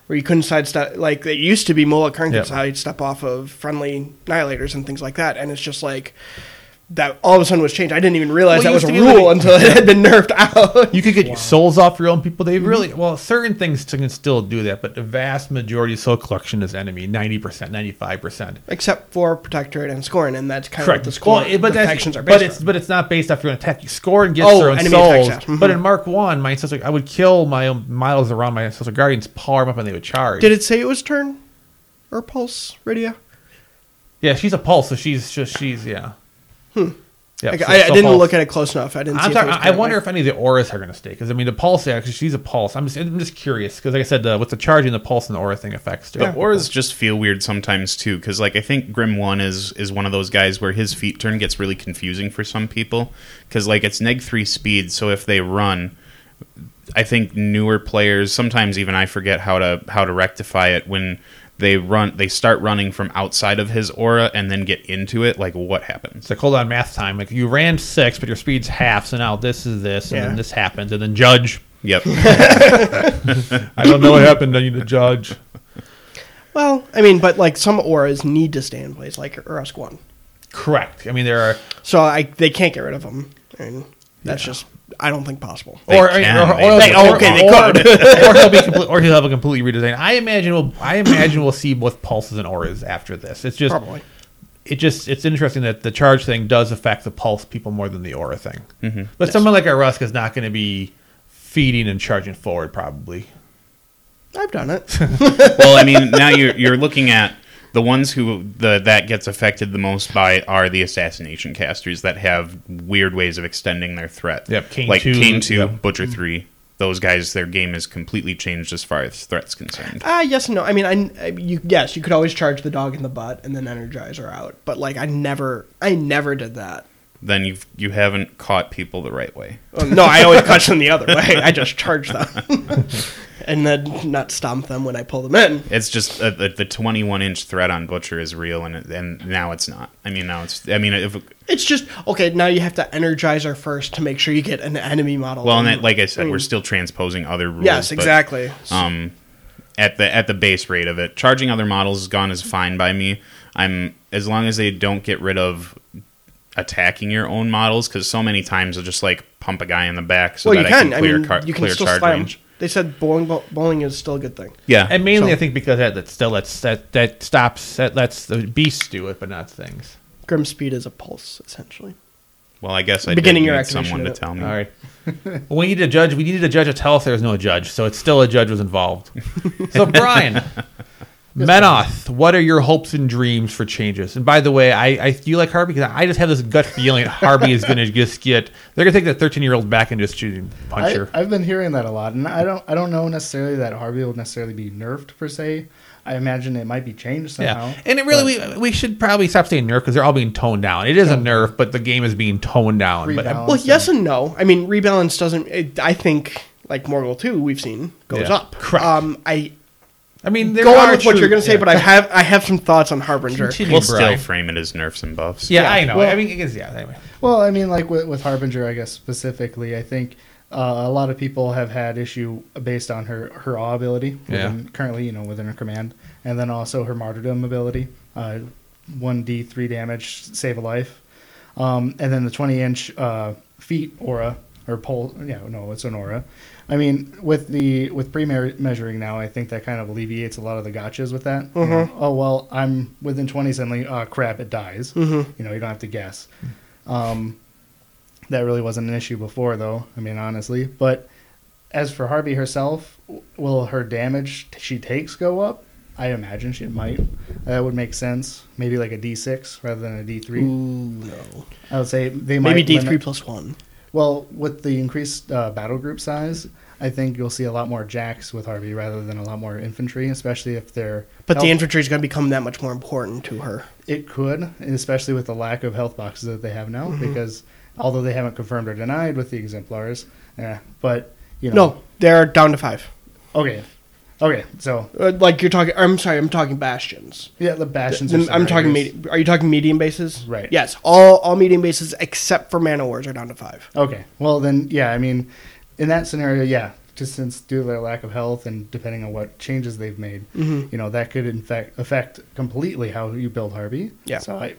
where you couldn't sidestep. Like it used to be, Mola Karn could Yep. sidestep off of friendly Annihilators and things like that, and it's just like that all of a sudden was changed. I didn't even realize Well, that it was a used to be rule like- until it had been nerfed out. You could get your souls off your own people. They really well, certain things can still do that, but the vast majority of soul collection is enemy, ninety percent, ninety-five percent. Except for Protectorate and Scorn, and that's kind of what the Well, Scorn it- but the that's, factions are but based it's on. but it's not based off your own attack. You score and get Oh, their own enemy souls. attacks, yeah. Mhm. But in Mark One, my Celestial, I would kill my own models around my Celestial Guardians, power them up, and they would charge. Did it say it was turn or pulse, Rydia? Yeah, she's a pulse, so she's just she's yeah. Hmm. Yeah, I, so- I, I so didn't pulse. look at it close enough. I didn't. I'm see if talking, it was I turn. wonder if any of the auras are going to stay because I mean the pulse actually she's a pulse. I'm just I'm just curious because like I said, uh, with the charging, the pulse and the aura thing affects too. But auras just feel weird sometimes too, because like I think Grim One is is one of those guys where his feet turn gets really confusing for some people because like it's neg three speed, so if they run, I think newer players sometimes even I forget how to how to rectify it when they run they start running from outside of his aura and then get into it. Like what happens? It's like hold on, math time. Like you ran six, but your speed's half, so now this is this, and Yeah. then this happens, and then judge. Yep. I don't know what happened. I need to judge. Well, I mean, but like some auras need to stay in place, like Urusk One. Correct. I mean there are So I they can't get rid of them. I mean, that's just I don't think possible. They or, can, or, maybe. or, They- or- okay, they or- could. or he'll be complete, or he'll have a completely redesigned. I imagine we'll I imagine we'll see both pulses and auras after this. It's just Probably. it just it's interesting that the charge thing does affect the pulse people more than the aura thing. Mm-hmm. But someone like a Rusk is not going to be feeding and charging forward probably. I've done it. Well, I mean, now you're you're looking at the ones who the that gets affected the most by are the assassination casters that have weird ways of extending their threat. Yep, Kane like two, Kane two, yep. Butcher three. Those guys, their game is completely changed as far as threats concerned. Ah, yes and no. I mean, I, I you yes, you could always charge the dog in the butt and then energize her out. But like, I never, I never did that. Then you've you haven't caught people the right way. Well, no, I always catch them the other way. I just charge them, and then not stomp them when I pull them in. It's just uh, the, the twenty-one inch threat on Butcher is real, and it, and now it's not. I mean, now it's. I mean, if It's just okay. Now you have to energize her first to make sure you get an enemy model. well, and in. that, like I said, I mean, we're still transposing other rules. yes, but, exactly. um, at the at the base rate of it, charging other models is gone is fine by me. I'm as long as they don't get rid of attacking your own models, because so many times they'll just like pump a guy in the back so well, that you I can. can I clear, mean, car- you can clear still charge slam. range. They said bowling bowling is still a good thing. Yeah, And mainly So- I think because that, that still lets that that stops that lets the beasts do it but not things. Grim speed is a pulse, essentially. well, I guess I Beginning did your need activation someone to of it. tell me. All right. Well, we need a judge. We needed a judge to tell us there was no judge, so it's still a judge was involved. So, Brian, Menoth, what are your hopes and dreams for changes? And by the way, I, I do you like Harvey? Because I just have this gut feeling that Harvey is going to just get. They're going to take that thirteen-year-old back and just shoot him, punch I, her. I've been hearing that a lot, and I don't I don't know necessarily that Harvey will necessarily be nerfed per se. I imagine it might be changed somehow. Yeah, and it really but- we, we should probably stop saying nerf because they're all being toned down. It is a nerf, but the game is being toned down. But Rebalance. Well, yes and no. I mean, rebalance doesn't. It, I think like Morgul two, we've seen goes Yeah, up. correct. Um, I I mean, there go are on with what true- you're going to say, yeah. but I have I have some thoughts on Harbinger. Continue, We'll still Brian. frame it as nerfs and buffs. Yeah, Yeah, I know. well- I mean, I guess, yeah. Anyway, Well, I mean, like with, with Harbinger, I guess specifically, I think uh, a lot of people have had issue based on her her awe ability. Yeah. Within, currently, you know, within her command, and then also her martyrdom ability, uh, one d three damage, save a life, um, and then the twenty inch uh, feet aura or pole. Yeah, no, it's an aura. I mean, with the with pre measuring now, I think that kind of alleviates a lot of the gotchas with that. You know, oh well, I'm within twenty suddenly. Oh crap, it dies. Mhm. You know, you don't have to guess. Um, that really wasn't an issue before, though. I mean, honestly. But as for Harvey herself, w- will her damage she takes go up? I imagine she might. That would make sense. Maybe like a D six rather than a D three. Ooh, no. I would say they might Maybe D three limit- plus one. Well, with the increased uh, battle group size, I think you'll see a lot more jacks with Harvey rather than a lot more infantry, especially if they're. But the health- infantry is going to become that much more important to her. It could, and especially with the lack of health boxes that they have now, Mm-hmm. because although they haven't confirmed or denied with the exemplars, yeah, but you know. No, they're down to five. Okay. Okay. So Uh, like you're talking. I'm sorry. I'm talking bastions. yeah, the bastions. The- are I'm talking. scenarios. Medi- are you talking medium bases? Right. Yes. All all medium bases except for mana wars are down to five. Okay. Well, then, yeah. I mean, in that scenario, yeah, just since due to their lack of health and depending on what changes they've made, Mhm. you know, that could in fact affect completely how you build Harvey. Yeah. So I,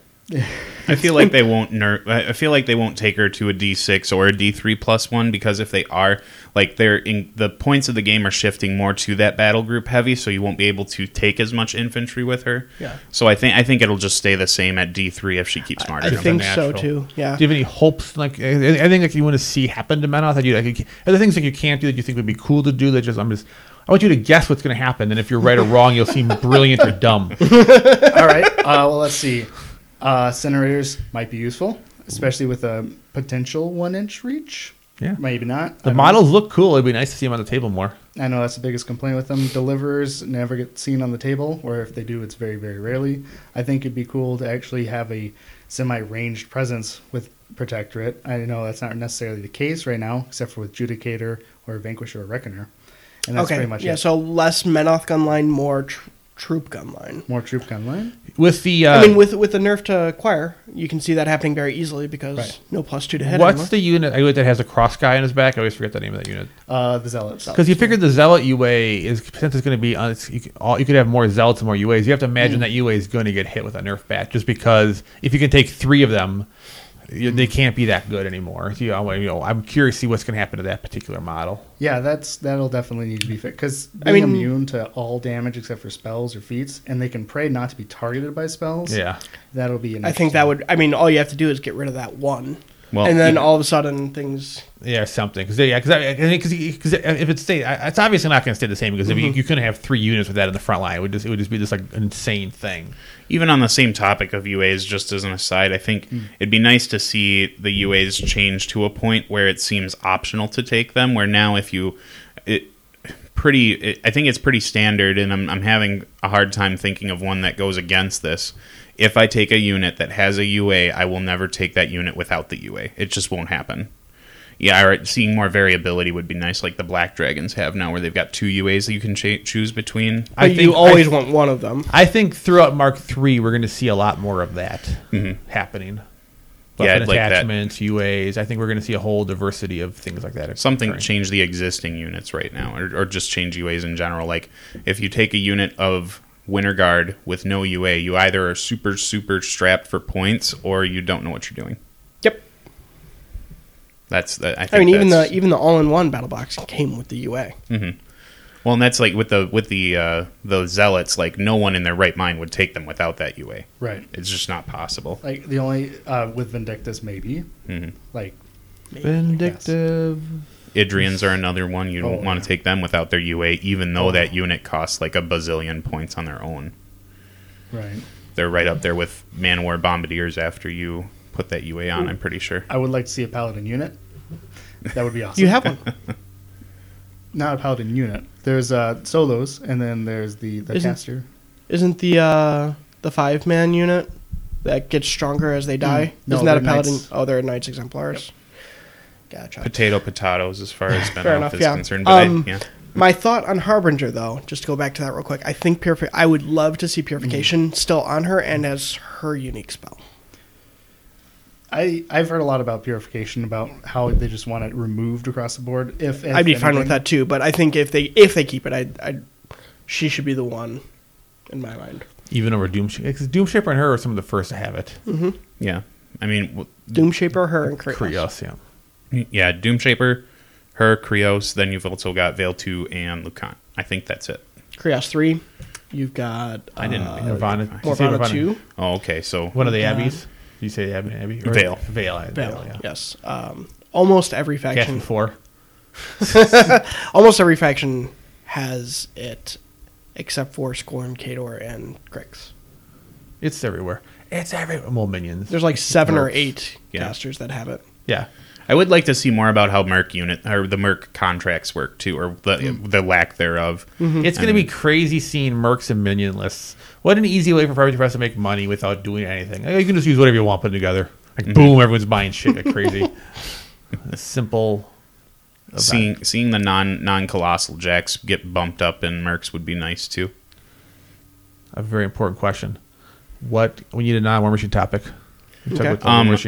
I feel like they won't ner- I feel like they won't take her to a D six or a D three plus one, because if they are, like, they're in the points of the game are shifting more to that battle group heavy, so you won't be able to take as much infantry with her. Yeah. So I think I think it'll just stay the same at D three if she keeps I martyrdom. think so natural. too. Yeah. Do you have any hopes? Like, I I think like you want to see happen to Menoth. That you like, are there things like you can't do that you think would be cool to do? That just I'm just I want you to guess what's going to happen, and if you're right or wrong, you'll seem brilliant or dumb. all right. Uh, well, let's see. Uh, Incinerators might be useful, especially with a potential one-inch reach. Yeah. Maybe not. I The don't models look cool. It'd be nice to see them on the table more. know. I know that's the biggest complaint with them. Deliverers never get seen on the table, or if they do, it's very, very rarely. I think it'd be cool to actually have a semi-ranged presence with Protectorate. I know that's not necessarily the case right now, except for with Judicator or Vanquisher or Reckoner. And that's Okay. pretty much Yeah. it. So less Menoth gun line, more tr- troop gun line. More troop gun line. With the, uh, I mean, with with the nerf to acquire, you can see that happening very easily because Right. no plus two to hit. what's anymore. the unit I that has a cross guy in his back? I always forget the name of that unit. Uh, the Zealots. Because you figured the Zealot U A is since it's going to be on, it's, you, could, all, you could have more Zealots and more U As. You have to imagine that U A is going to get hit with a nerf bat, just because if you can take three of them, you, they can't be that good anymore. So, you know, you know, I'm curious to see what's going to happen to that particular model. Yeah, that's that'll definitely need to be fixed because I being mean- immune to all damage except for spells or feats, and they can pray not to be targeted by spells. Yeah. That'll be. An I think that would. I mean, all you have to do is get rid of that one, Well, and then you- all of a sudden things. Yeah, something. Because yeah, because because if it stayed, it's obviously not going to stay the same. Because if you, you couldn't have three units with that in the front line, it would just it would just be this like insane thing. Even on the same topic of U As, just as an aside, I think it'd be nice to see the U As change to a point where it seems optional to take them. Where now, if you, it pretty, it, I think it's pretty standard, and I'm I'm having a hard time thinking of one that goes against this. If I take a unit that has a U A, I will never take that unit without the U A. It just won't happen. Yeah, or seeing more variability would be nice, like the Black Dragons have now, where they've got two U As that you can cha- choose between. I But think you always I, want one of them. I think throughout Mark three, we're going to see a lot more of that happening. Yeah, Weapon I'd like that. attachments, U As. I think we're going to see a whole diversity of things like that. Something to occurring. change the existing units right now, or, or just change U As in general. Like, if you take a unit of Winter Guard with no U A, you either are super, super strapped for points, or you don't know what you're doing. Yep. That's the, I, think I mean, even that's- the even the all-in-one battle box came with the U A. well, and that's like with the with the uh, the zealots. Like, no one in their right mind would take them without that U A. right. It's just not possible. Like the only uh, with Vindictus maybe. Mhm. Like Vindictive. Idrians are another one. You don't Oh, want yeah. to take them without their U A, even though that unit costs like a bazillion points on their own. right. They're right up there with Man-O-War Bombardiers after you put that U A on, I'm pretty sure. I would like to see a Paladin unit. That would be awesome. You have one. Not a Paladin unit. There's uh, solos, and then there's the the Isn't- caster. Isn't the uh, the five-man unit that gets stronger as they die? No, Isn't that a they're paladin? knights. Oh, they're knights exemplars. Gotcha. Potato potatoes as far as Fair Benoff enough, is yeah. concerned. But Um, I, yeah. My thought on Harbinger, though, just to go back to that real quick, I think purifi- I would love to see Purification still on her and as her unique spell. I I've heard a lot about purification, about how they just want it removed across the board. If, if I'd be fine with anything. that too, but I think if they if they keep it, I I she should be the one in my mind. Even over Doom because Doom Shaper and her are some of the first to have it. Yeah. I mean, w- Doomshaper, her, and Kratos. Krios, yeah. yeah, Doomshaper, her, Krios, then you've also got Veil two and Lucan. I think that's it. Krios three. You've got I didn't uh, know. Nirvana. Did you say Morvana Nirvana? two. Oh, okay. So One of the Uh, Abbeys. Did you say Abbey? Abbey? Or- Veil. Veil. I- Veil, Veil, yeah. yes. Um, almost every Castle faction. four. Almost every faction has it, except for Scorn, Kador, and Grix. It's everywhere. It's everywhere. Well, minions. There's like seven or Mercs. eight Yeah. casters that have it. Yeah. I would like to see more about how Merc unit or the Merc contracts work too, or the, Mm. the lack thereof. It's going to be crazy seeing Mercs and minion lists. What an easy way for Private Press to make money without doing anything. You can just use whatever you want, put it together. Like, boom, everyone's buying shit like crazy. A simple. event. Seeing seeing the non non colossal jacks get bumped up in Mercs would be nice too. A very important question. What we need a non-War Machine topic. We talk Okay. about the War Um, Machine.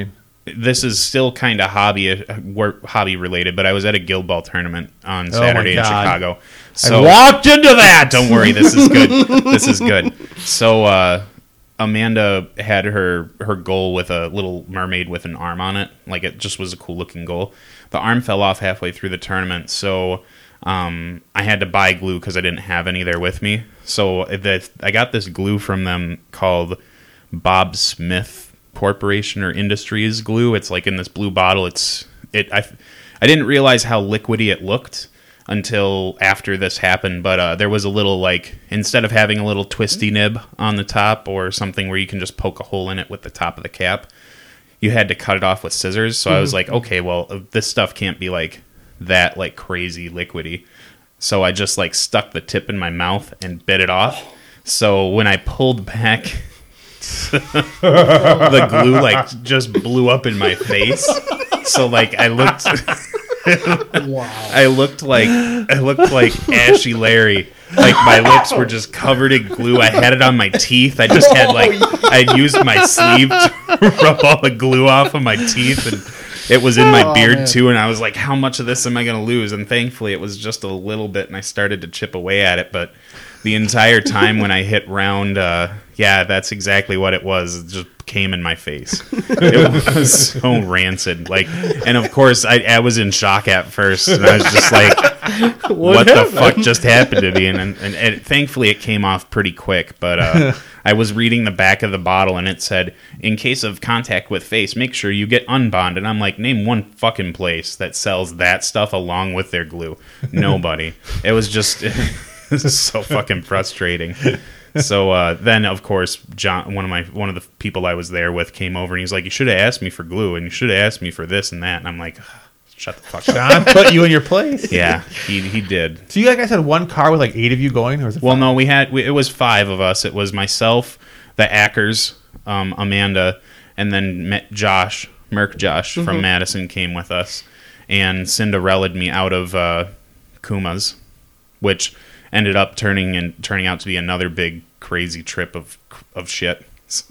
this is still kind of hobby work hobby related, but I was at a Guild Ball tournament on Saturday in God. Chicago. I walked into that. Don't worry, this is good. This is good. So uh, Amanda had her her goal with a little mermaid with an arm on it. Like, it just was a cool looking goal. The arm fell off halfway through the tournament, so um, I had to buy glue because I didn't have any there with me. So the, I got this glue from them called Bob Smith Corporation or Industries glue. It's like in this blue bottle. It's it. I I didn't realize how liquidy it looked until after this happened. But uh, there was a little, like, instead of having a little twisty nib on the top or something where you can just poke a hole in it with the top of the cap, you had to cut it off with scissors. So I was like, okay, well, this stuff can't be like that, like crazy liquidy. So I just like stuck the tip in my mouth and bit it off. So when I pulled back, the glue like just blew up in my face. So like I looked Wow. I looked like I looked like Ashy Larry. Like, my lips were just covered in glue. I had it on my teeth. I just had like I'd used my sleeve to rub all the glue off of my teeth, and it was in my Oh, beard man. too. And I was like, how much of this am I going to lose? And thankfully it was just a little bit, and I started to chip away at it. But the entire time when I hit round, uh, yeah, that's exactly what it was. It just came in my face. It was so rancid. Like, and of course, I, I was in shock at first, and I was just like, "What, what the fuck just happened to me?" And and, and it, thankfully, it came off pretty quick. But uh, I was reading the back of the bottle, and it said, "In case of contact with face, make sure you get unbond." And I'm like, name one fucking place that sells that stuff along with their glue. Nobody. It was just. This is so fucking frustrating. So uh, then, of course, John, one of my one of the people I was there with, came over and he's like, "You should have asked me for glue, and you should have asked me for this and that." And I'm like, "Shut the fuck up." John put you in your place. Yeah, he he did. So you guys had one car with like eight of you going, or was it? Well, five? no, we had we, it was five of us. It was myself, the Ackers, um, Amanda, and then met Josh, Merc Josh from Madison came with us, and Cinderellaed me out of uh, Kuma's, which ended up turning and turning out to be another big crazy trip of of shit.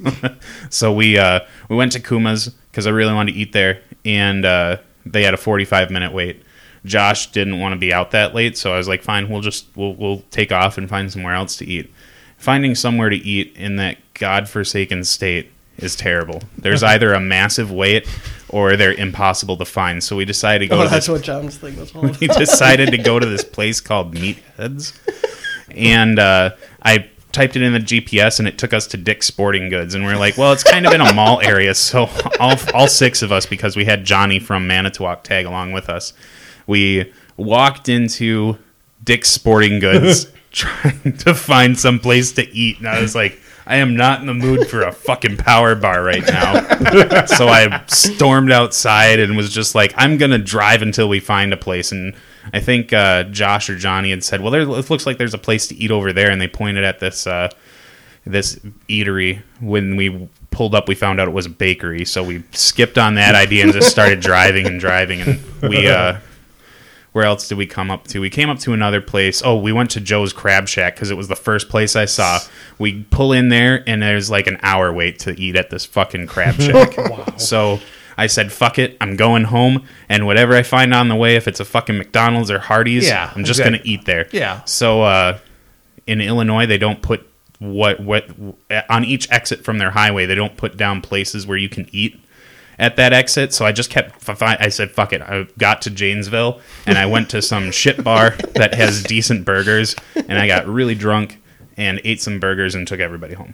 So we uh, we went to Kuma's because I really wanted to eat there, and uh, they had a forty-five minute wait. Josh didn't want to be out that late, so I was like, "Fine, we'll just we'll we'll take off and find somewhere else to eat." Finding somewhere to eat in that godforsaken state is terrible. There's either a massive wait or they're impossible to find. So we decided to go Oh, to that's this what John's thing was called. we decided to go to this place called Meatheads, and uh, I typed it in the G P S, and it took us to Dick's Sporting Goods, and we are like, well, it's kind of in a mall area, so all all six of us, because we had Johnny from Manitowoc tag along with us, we walked into Dick's Sporting Goods trying to find some place to eat, and I was like, I am not in the mood for a fucking power bar right now. So I stormed outside and was just like, I'm going to drive until we find a place. And I think uh, Josh or Johnny had said, well, there, it looks like there's a place to eat over there. And they pointed at this uh, this eatery. When we pulled up, we found out it was a bakery. So we skipped on that idea and just started driving and driving. And we... Uh, Where else did we come up to? We came up to another place. Oh, we went to Joe's Crab Shack because it was the first place I saw. We pull in there, and there's like an hour wait to eat at this fucking Crab Shack. Wow. So I said, fuck it. I'm going home, and whatever I find on the way, if it's a fucking McDonald's or Hardee's, Yeah, I'm just exactly. going to eat there. Yeah. So uh, in Illinois, they don't put what what on each exit from their highway, they don't put down places where you can eat at that exit. So I just kept, I said, fuck it. I got to Janesville, and I went to some shit bar that has decent burgers, and I got really drunk and ate some burgers and took everybody home.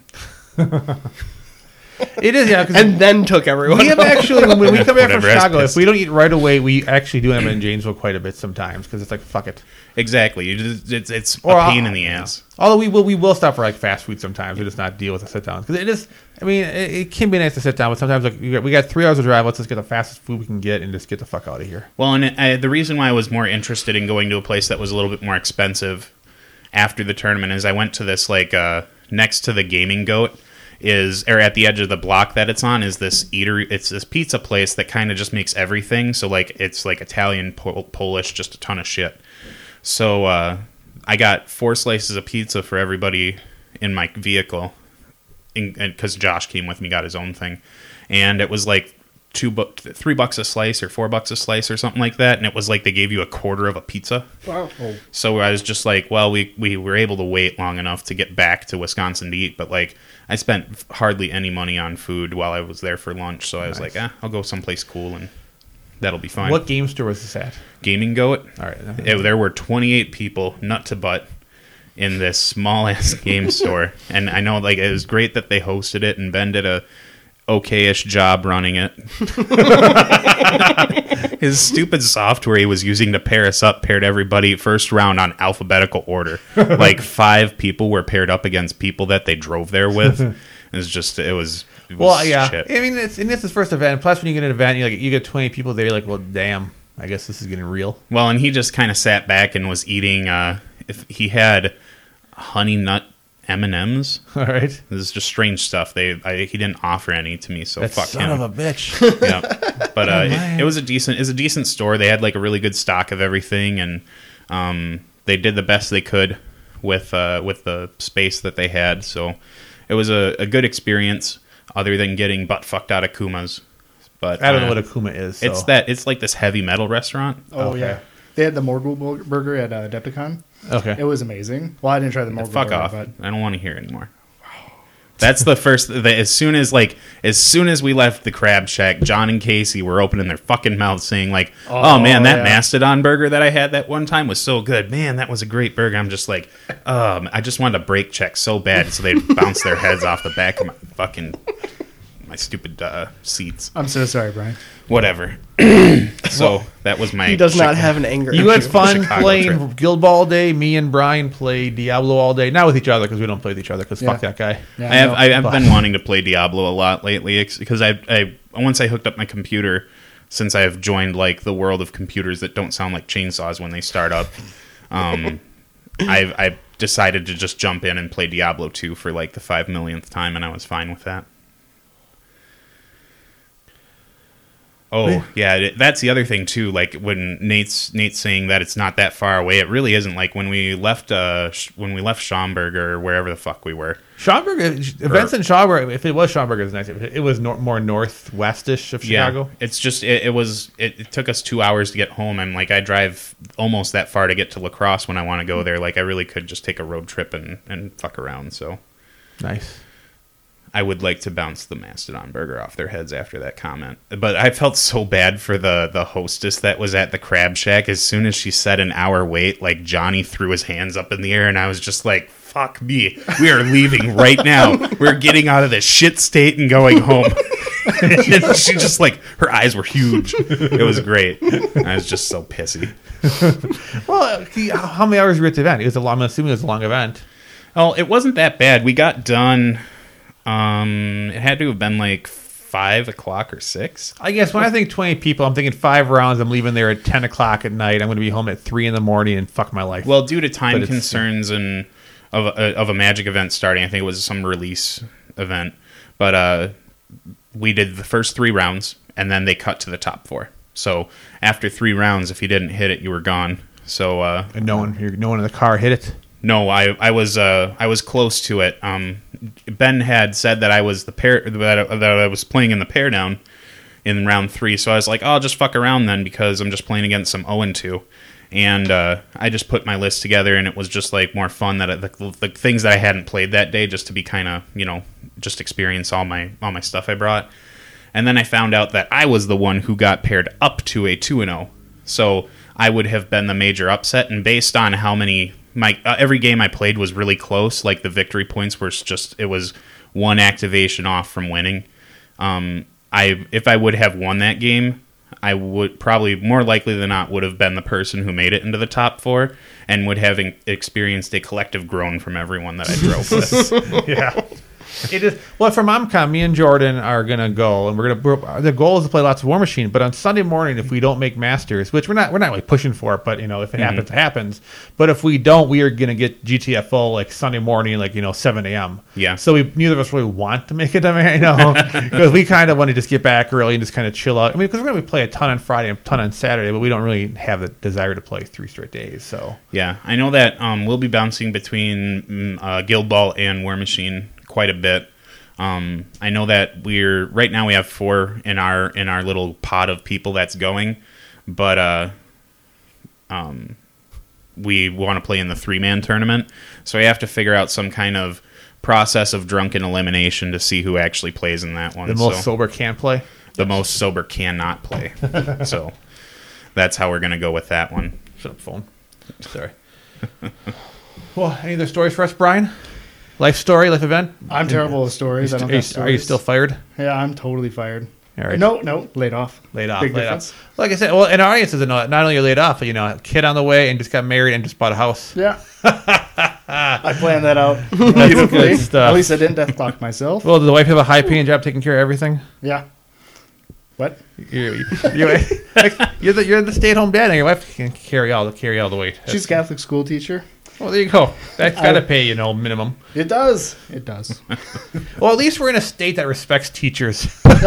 It is, yeah. 'cause and then took everyone. we have home. actually, when we come back from Whatever, I was Chicago, if pissed. we don't eat right away, we actually do them in Janesville quite a bit sometimes because it's like, fuck it. Exactly. You just, it's it's Or, a pain uh, in the ass. Although we will, we will stop for like fast food sometimes. We just not deal with the sit down because it is. I mean, it, it can be nice to sit down, but sometimes like we got, we got three hours of drive. Let's just get the fastest food we can get and just get the fuck out of here. Well, and I, the reason why I was more interested in going to a place that was a little bit more expensive after the tournament is I went to this, like, uh, next to the Gaming Goat is, or at the edge of the block that it's on, is this eatery. It's this pizza place that kind of just makes everything. So, like, it's like Italian, Pol- Polish, just a ton of shit. So, uh, I got four slices of pizza for everybody in my vehicle because Josh came with me, got his own thing. And it was like two bu- three bucks a slice or four bucks a slice or something like that, and it was like they gave you a quarter of a pizza. Wow. So I was just like, well, we we were able to wait long enough to get back to Wisconsin to eat, but like I spent hardly any money on food while I was there for lunch. So I was Nice. like, ah, I'll go someplace cool and that'll be fine. What game store was this at? Gaming Goat? All right. It- there were twenty-eight people, nut to butt, in this small ass game store, and I know like it was great that they hosted it, and Ben did a okay-ish job running it. His stupid software he was using to pair us up paired everybody first round on alphabetical order. Like five people were paired up against people that they drove there with. It was just it was. It was Well, yeah. shit. I mean, it's, and it's his first event. Plus, when you get an event, you like you get twenty people there. You're like, well, damn. I guess this is getting real. Well, and he just kind of sat back and was eating. Uh, if he had honey nut M and M's. All right. This is just strange stuff. They I, he didn't offer any to me, so That fuck son him. of a bitch. Yeah, but uh, Oh, man. it, it was a decent. It's a decent store. They had like a really good stock of everything, and um, they did the best they could with uh, with the space that they had. So it was a, a good experience, other than getting butt fucked out of Kuma's. But I don't uh, know what a Kuma is. So. It's that. It's like this heavy metal restaurant. Oh Okay. yeah. They had the Morgul bur- burger at uh, Depicon. Okay. It was amazing. Well, I didn't try the Morgul Fuck burger, off! but I don't want to hear anymore. That's the first. The, as soon as like as soon as we left the Crab Shack, John and Casey were opening their fucking mouths saying like, "Oh, Oh, man, that yeah. Mastodon burger that I had that one time was so good. Man, that was a great burger." I'm just like, um, I just wanted a break check so bad, so they bounce their heads off the back of my fucking my stupid uh, seats. I'm so sorry, Brian. Whatever. So that was my. He does not Chicago- have an anger You had issue. fun Chicago playing trip. Guild Ball all day. Me and Brian played Diablo all day. Not with each other because we don't play with each other because Yeah. fuck that guy. Yeah, I have know. I, I've but- been wanting to play Diablo a lot lately because I I once I hooked up my computer, since I've joined like the world of computers that don't sound like chainsaws when they start up. Um, I've I decided to just jump in and play Diablo two for like the five millionth time, and I was fine with that. Oh yeah, it- that's the other thing too. Like when Nate's Nate's saying that it's not that far away, it really isn't. Like when we left, uh, sh- when we left Schaumburg or wherever the fuck we were. Schaumburg, events in Schaumburg, if it was Schaumburg, it was nice. It was nor- more northwestish of Chicago. Yeah, it's just it, it was it, it took us two hours to get home. I'm like I drive almost that far to get to La Crosse when I want to go there. Like I really could just take a road trip and and fuck around. So Nice. I would like to bounce the Mastodon burger off their heads after that comment. But I felt so bad for the the hostess that was at the Crab Shack. As soon as she said an hour wait, like Johnny threw his hands up in the air, and I was just like, "Fuck me, we are leaving right now. We're getting out of this shit state and going home." And she just like her eyes were huge. It was great. I was just so pissy. Well, he, how how many hours were you at the event? It was a long. I'm assuming it was a long event. Oh, it wasn't that bad. We got done. Um, it had to have been like five o'clock or six. I guess when I think twenty people, I'm thinking five rounds. I'm leaving there at ten o'clock at night. I'm going to be home at three in the morning and fuck my life. Well, due to time But it's- concerns and of a, of a Magic event starting, I think it was some release event. But uh, we did the first three rounds, and then they cut to the top four. So after three rounds, if you didn't hit it, you were gone. So uh, and no one, no one in the car hit it. no, I I was uh, I was close to it. Um, Ben had said that I was the pair that I, that I was playing in the pair down in round three. So I was like, oh, I'll just fuck around then because I'm just playing against some oh and two. And uh, I just put my list together, and it was just like more fun that I, the, the things that I hadn't played that day, just to be kind of, you know, just experience all my all my stuff I brought. And then I found out that I was the one who got paired up to a two and oh. So I would have been the major upset. And based on how many my uh, every game I played was really close. Like the victory points were just it was one activation off from winning. Um, I if I would have won that game, I would probably more likely than not would have been the person who made it into the top four and would have in- experienced a collective groan from everyone that I drove with. Yeah. It is well for MomCon. Me and Jordan are gonna go, and we're gonna. We're, the goal is to play lots of War Machine. But on Sunday morning, if we don't make Masters, which we're not, we're not really pushing for it. But you know, if it Mm-hmm. happens, it happens. But if we don't, we are gonna get G T F O like Sunday morning, like you know, seven a.m. Yeah. So we neither of us really want to make it. I mean, you know, because we kind of want to just get back early and just kind of chill out. I mean, because we're gonna play a ton on Friday and a ton on Saturday, but we don't really have the desire to play three straight days. So Yeah, I know that um, we'll be bouncing between mm, uh, Guild Ball and War Machine quite a bit. Um, I know that we're right now we have four in our in our little pot of people that's going, but uh, um, we want to play in the three man tournament, so we have to figure out some kind of process of drunken elimination to see who actually plays in that one. The most so, sober can play. the most sober cannot play. So that's how we're gonna go with that one. Shut up, phone. Sorry. Well, any other stories for us, Brian? Life story, life event? I'm terrible with stories. I don't Are you, have are stories. you still fired? Yeah, I'm totally fired. All right. No, no, laid off. Laid off. Big laid difference. off. Like I said, well, and our audience doesn't know that. Not only are you laid off, but, you know, a kid on the way and just got married and just bought a house. Yeah. I planned that out That's beautifully. good stuff. At least I didn't death clock myself. Well, does the wife have a high paying job taking care of everything? Yeah. What? You're, you're, you're the, you're the stay at home dad, and your wife can carry all the carry all the weight. She's a Catholic school teacher. Well, there you go. That's I- got to pay, you know, minimum. It does. It does. Well, at least we're in a state that respects teachers.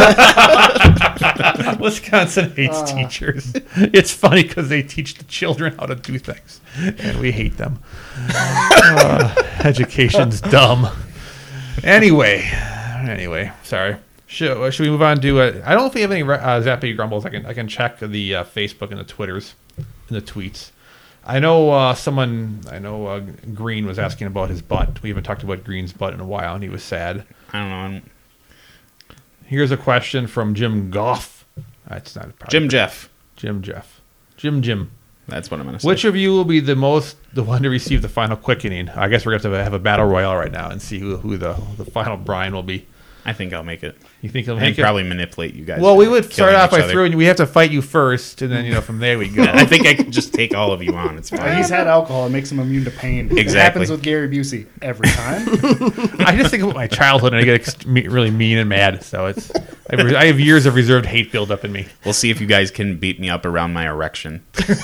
Wisconsin hates Ah. teachers. It's funny because they teach the children how to do things, and we hate them. Uh, education's dumb. Anyway, anyway, sorry. Should, uh, should we move on to? Uh, I don't know if we have any uh, Zappy grumbles. I can I can check the uh, Facebook and the Twitters and the tweets. I know uh, someone. I know uh, Green was asking about his butt. We haven't talked about Green's butt in a while, and he was sad. I don't know. I'm- Here's a question from Jim Goff. That's not probably, Jim Jeff. Jim Jeff. Jim Jim. That's what I'm gonna say. Which of you will be the most the one to receive the final quickening? I guess we're gonna have to have a battle royale right now and see who who the the final Brian will be. I think I'll make it. You think he'll I make think it? probably manipulate you guys. Well, we into would start killing off each by other. throwing. We have to fight you first, and then you know from there we go. I think I could just take all of you on. It's Uh, fine. he's had alcohol. It makes him immune to pain. It Exactly. happens with Gary Busey every time. I just think about my childhood, and I get ex- me- really mean and mad. So it's I have, I have years of reserved hate build up in me. We'll see if you guys can beat me up around my erection.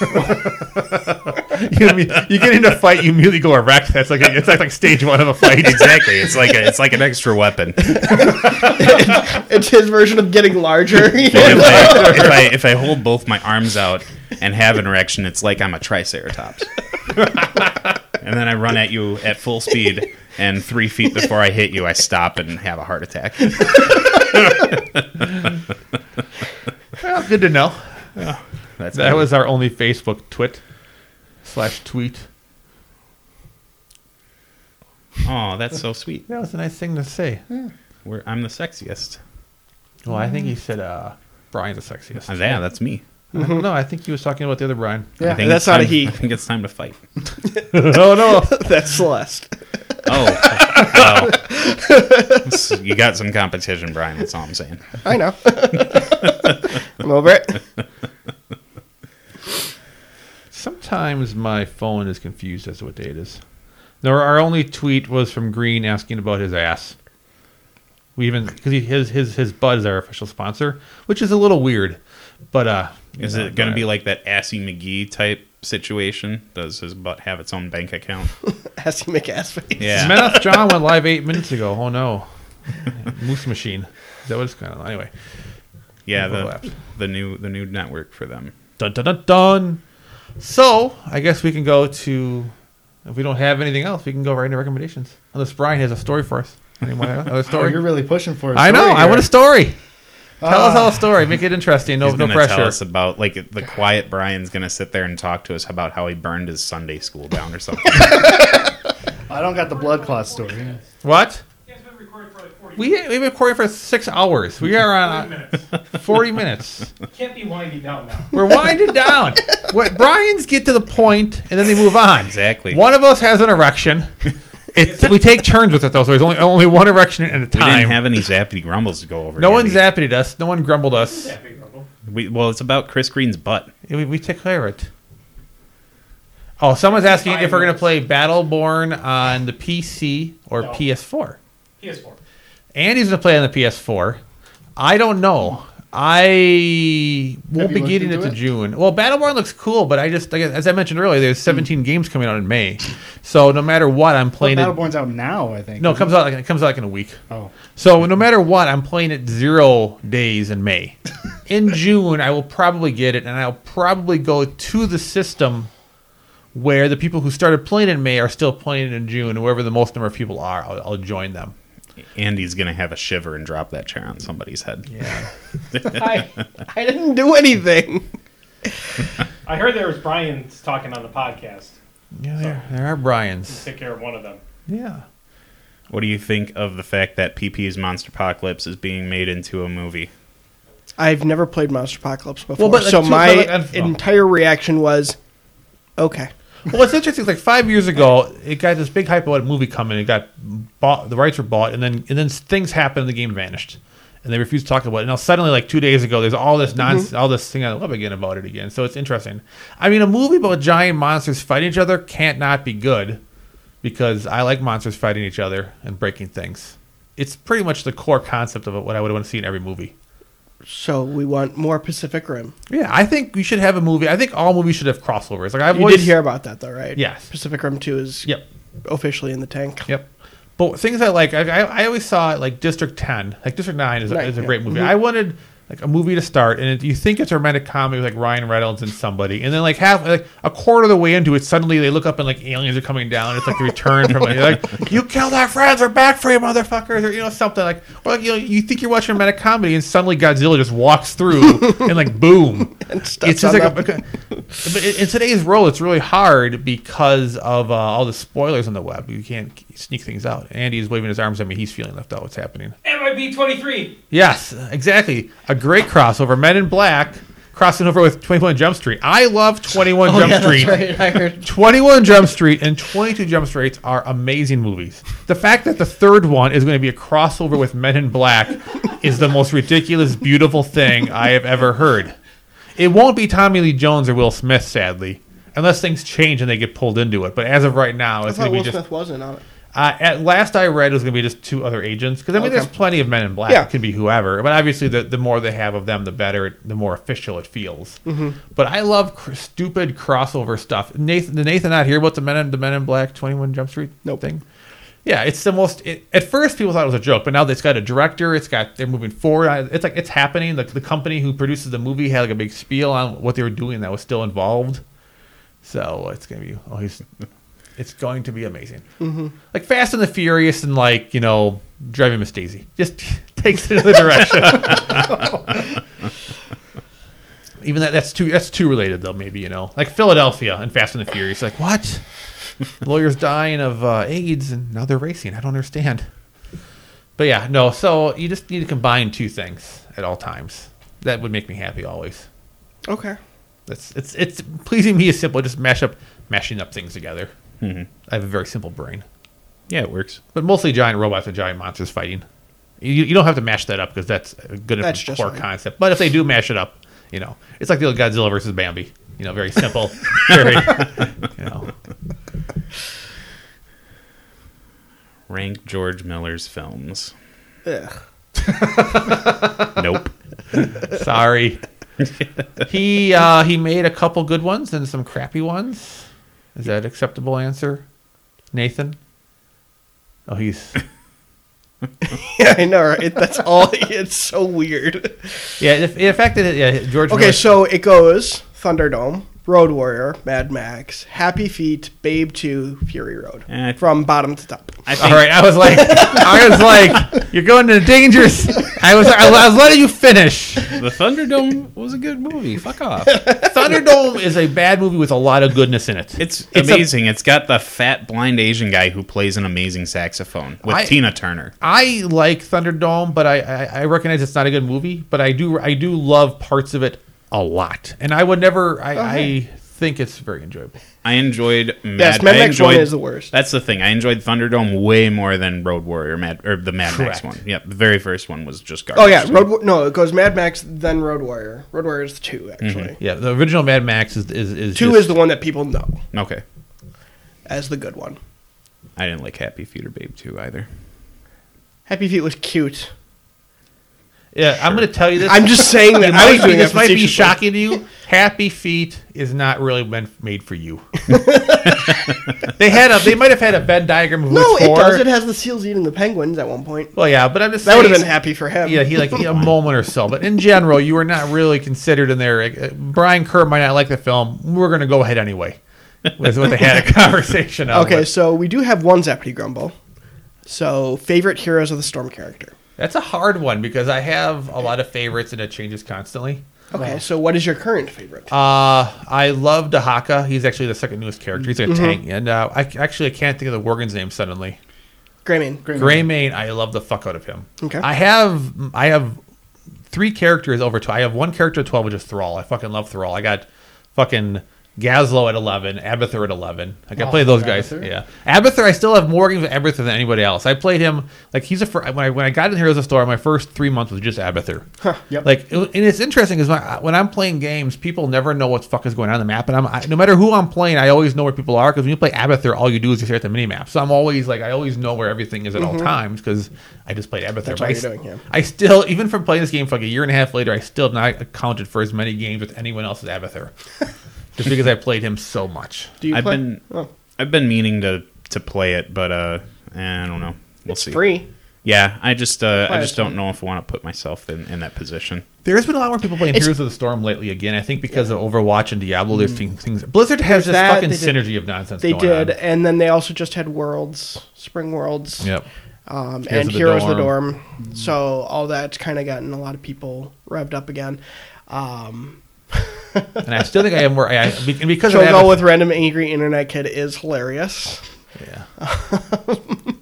You, know, you get into a fight, you immediately go erect. That's like a, it's like, like stage one of a fight. Exactly. It's like a, it's like an extra weapon. It's his version of getting larger. if, I, if I if I hold both my arms out and have an erection, it's like I'm a triceratops. And then I run at you at full speed, and three feet before I hit you, I stop and have a heart attack. Well, good to know. That's That was our only Facebook twit slash tweet. Oh, that's so sweet. That was a nice thing to say. We're, I'm the sexiest. Well, I think he said uh, Brian's the sexiest. Uh, yeah, that's me. I don't know. I think he was talking about the other Brian. I Yeah. think that's it's not a time- he. I think it's time to fight. Oh no! That's Celeste. Oh, well, So you got some competition, Brian. That's all I'm saying. I know. I'm over it. Sometimes my phone is confused as to what day it is. No, our only tweet was from Green asking about his ass. We even because his his his Bud is our official sponsor, which is a little weird. But uh, Is you know, it going to uh, be like that Assy McGee type situation? Does his butt have its own bank account? Has to make ass face. Yeah. Menoth John went live eight minutes ago. Oh no, Moose Machine. Is that what it's kind of anyway? Yeah, Overlapped. the, the new the new network for them. Dun dun dun dun. So I guess we can go to. If we don't have anything else, we can go right into recommendations. Unless Brian has a story for us. Anyone have another Oh, story? you're really pushing for a I know. story I here. want a story. Tell us Ah. all a story. Make it interesting. No, He's no gonna pressure. tell us about like the quiet Brian's going to sit there and talk to us about how he burned his Sunday school down or something. I don't got the blood clot story. What? You guys have been recording for like forty We we've been recording for six hours. We are on minutes. uh, forty minutes. Can't be winding down now. We're winding down. What Brian's get to the point, and then they move on. Exactly. One of us has an erection. It's, we take turns with it though, so there's only only one erection at a We time. didn't have any zappity grumbles to go over. no one Andy. zapped us. No one grumbled us. Yeah, big rumble. We, well, it's about Chris Green's butt. We, we take care of it. Oh, someone's asking if we're going to play Battleborn on the P C or No. P S four. P S four. Andy's going to play on the P S four. I don't know. I won't Have you be looked getting it into to it? June. Well, Battleborn looks cool, but I just, like, as I mentioned earlier, there's seventeen games coming out in May. So no matter what, I'm Well, playing it. Battleborn's out now, I think. No, it isn't comes out like it comes out like in a week. Oh. So no matter what, I'm playing it zero days in May. In June, I will probably get it, and I'll probably go to the system where the people who started playing in May are still playing it in June. And wherever the most number of people are, I'll, I'll join them. Andy's gonna have a shiver and drop that chair on somebody's head. Yeah. I, I didn't do anything. I heard there was Brian's talking on the podcast. Yeah, there, there are Brian's. Take care of one of them. Yeah. What do you think of the fact that P P's Monster Apocalypse is being made into a movie? I've never played Monster Apocalypse before, Well, but, like, so two- my but, like, I've- entire reaction was, okay. Well, what's interesting is like five years ago, it got this big hype about a movie coming. It got bought, the rights were bought, and then and then things happened, and the game vanished, and they refused to talk about it. Now suddenly, like two days ago, there's all this nonsense, all this thing on the web again about it again. So it's interesting. I mean, a movie about giant monsters fighting each other can't not be good, because I like monsters fighting each other and breaking things. It's pretty much the core concept of what I would want to see in every movie. So we want more Pacific Rim. Yeah, I think we should have a movie. I think all movies should have crossovers. Like I've You always, did hear about that, though, right? Yes. Pacific Rim two is Yep. officially in the tank. Yep. But things I like, I, I I always saw like District ten, like District nine is a, Right, is a yeah. great movie. Mhm. I wanted like a movie to start, and it, you think it's a romantic comedy with like Ryan Reynolds and somebody, and then like half like a quarter of the way into it, suddenly they look up and like aliens are coming down. It's like the return from like, like you killed our friends, we're back for you, motherfuckers, or you know something like, or like you know you think you're watching a romantic comedy, and suddenly Godzilla just walks through and like boom, And steps it's just on like a, them. but in in today's world, it's really hard because of uh, all the spoilers on the web. You can't sneak things out. Andy is waving his arms at me. He's feeling left out. What's happening? M I B twenty-three. Yes, exactly. A great crossover. Men in Black crossing over with twenty-one Jump Street. I love twenty-one Jump Oh, yeah, Street. that's right. I heard. twenty-one Jump Street and twenty-two Jump Streets are amazing movies. The fact that the third one is going to be a crossover with Men in Black is the most ridiculous, beautiful thing I have ever heard. It won't be Tommy Lee Jones or Will Smith, sadly, unless things change and they get pulled into it. But as of right now, I it's thought going to Will be just... Smith wasn't on it. Uh, at last I read, it was going to be just two other agents. Because, I mean, Okay. there's plenty of Men in Black. Yeah. It can be whoever. But obviously, the, the more they have of them, the better, the more official it feels. Mm-hmm. But I love cr- stupid crossover stuff. Nathan, did Nathan not hear about the Men in, the Men in Black twenty-one Jump Street Nope. thing? Yeah, it's the most... It, at first, people thought it was a joke. But now it's got a director. It's got... They're moving forward. It's like, it's happening. The, the company who produces the movie had like a big spiel on what they were doing that was still involved. So, it's going to be... Oh, he's... It's going to be amazing. Mm-hmm. Like Fast and the Furious and like, you know, Driving Miss Daisy. Just takes it in the direction. Even that that's too that's too related though, maybe, you know. Like Philadelphia and Fast and the Furious. Like, what? Lawyers dying of uh, AIDS and now they're racing. I don't understand. But yeah, no, so you just need to combine two things at all times. That would make me happy always. Okay. That's it's it's pleasing me is simple, just mash up mashing up things together. Mm-hmm. I have a very simple brain. Yeah, it works. But mostly giant robots and giant monsters fighting. You, you don't have to mash that up because that's a good enough That's just core fine. concept. But if they do mash it up, you know, it's like the old Godzilla versus Bambi. You know, very simple. very, you know. Rank George Miller's films. Ugh. Nope. Sorry. he uh, he made a couple good ones and some crappy ones. Is that an acceptable answer, Nathan? Oh, he's Yeah, I know, right? That's all. It's so weird. yeah. The, the fact that it, yeah, George. Okay, Miller- so it goes Thunderdome, Road Warrior, Mad Max, Happy Feet, Babe two, Fury Road. Eh, From bottom to top. I think All right, I was like, I was like, you're going to dangerous. I was, I was letting you finish. the Thunderdome was a good movie. Fuck off. Thunderdome is a bad movie with a lot of goodness in it. It's, It's a- amazing. it's got the fat blind Asian guy who plays an amazing saxophone with I- Tina Turner. I like Thunderdome, but I, I, I recognize it's not a good movie. But I do I do love parts of it a lot, and I would never. I, I think it's very enjoyable. I enjoyed Mad. Yes, Mad I Max one enjoyed- is the worst. That's the thing. I enjoyed Thunderdome way more than Road Warrior, Mad or the Mad Max Correct. one. Yep, the very first one was just garbage. Oh yeah, Road. Wa- No, it goes Mad Max, then Road Warrior. Road Warrior is two actually. Yeah, the original Mad Max is is, is Two just- is the one that people know Okay, as the good one. I didn't like Happy Feet or Babe two either. Happy Feet was cute. Yeah, I'm going to tell you this. I'm just saying that It I might was be, doing this that might be facetiously. shocking to you. Happy Feet is not really meant made for you. they had a they might have had a Venn diagram of No, which it for. does. It has the seals eating the penguins at one point. Well, yeah, but I'm just That would saying- have been happy for him. Yeah, he like a moment or so. But in general, you were not really considered in there. Uh, Brian Kerr might not like the film. We're going to go ahead anyway. Was what they had a conversation of. Okay, but- so we do have one Zappity Grumble. So, favorite Heroes of the Storm character. That's a hard one because I have a lot of favorites and it changes constantly. Okay, Wow. so what is your current favorite? Uh, I love Dahaka. He's actually the second newest character. He's like a Mhm. tank. And uh, I actually I can't think of the Worgen's name suddenly. Greymane. Great. Greymane, I love the fuck out of him. Okay. I have I have three characters over two. I have one character at twelve, which is Thrall. I fucking love Thrall. I got fucking Gazlo at eleven, Abathur at eleven. Like I Oh, play those guys. Abathur? Yeah, Abathur. I still have more games with Abathur than anybody else. I played him like he's a fir- when I when I got in Heroes of the Storm. My first three months was just Abathur. Yep. Like, it- and it's interesting because when I'm playing games, people never know what the fuck is going on in the map, and I'm I, no matter who I'm playing, I always know where people are because when you play Abathur, all you do is you stare at the mini map. So I'm always like, I always know where everything is at all times because I just played Abathur. Mm-hmm. That's But all I, you're s- doing, yeah. I still, even from playing this game for like a year and a half later, I still have not accounted for as many games with anyone else's Abathur, just because I played him so much. Do you I've play? been Oh, I've been meaning to to play it, but uh, I don't know. We'll it's see. free. Yeah, I just uh, Play I it. just don't know if I want to put myself in, in that position. There's been a lot more people playing It's- Heroes of the Storm lately again. I think because of Overwatch and Diablo, there's things, things. Blizzard has this that, fucking they did- synergy of nonsense. They going did, on. and then they also just had Worlds, Spring Worlds, Yep. um, Heroes and of the Heroes of the Dorm. Dorm. So all that's kind of gotten a lot of people revved up again. Um, And I still think I have more. I, I, and because of Cho'Gall Abathur- with Random Angry Internet Kid is hilarious. yeah.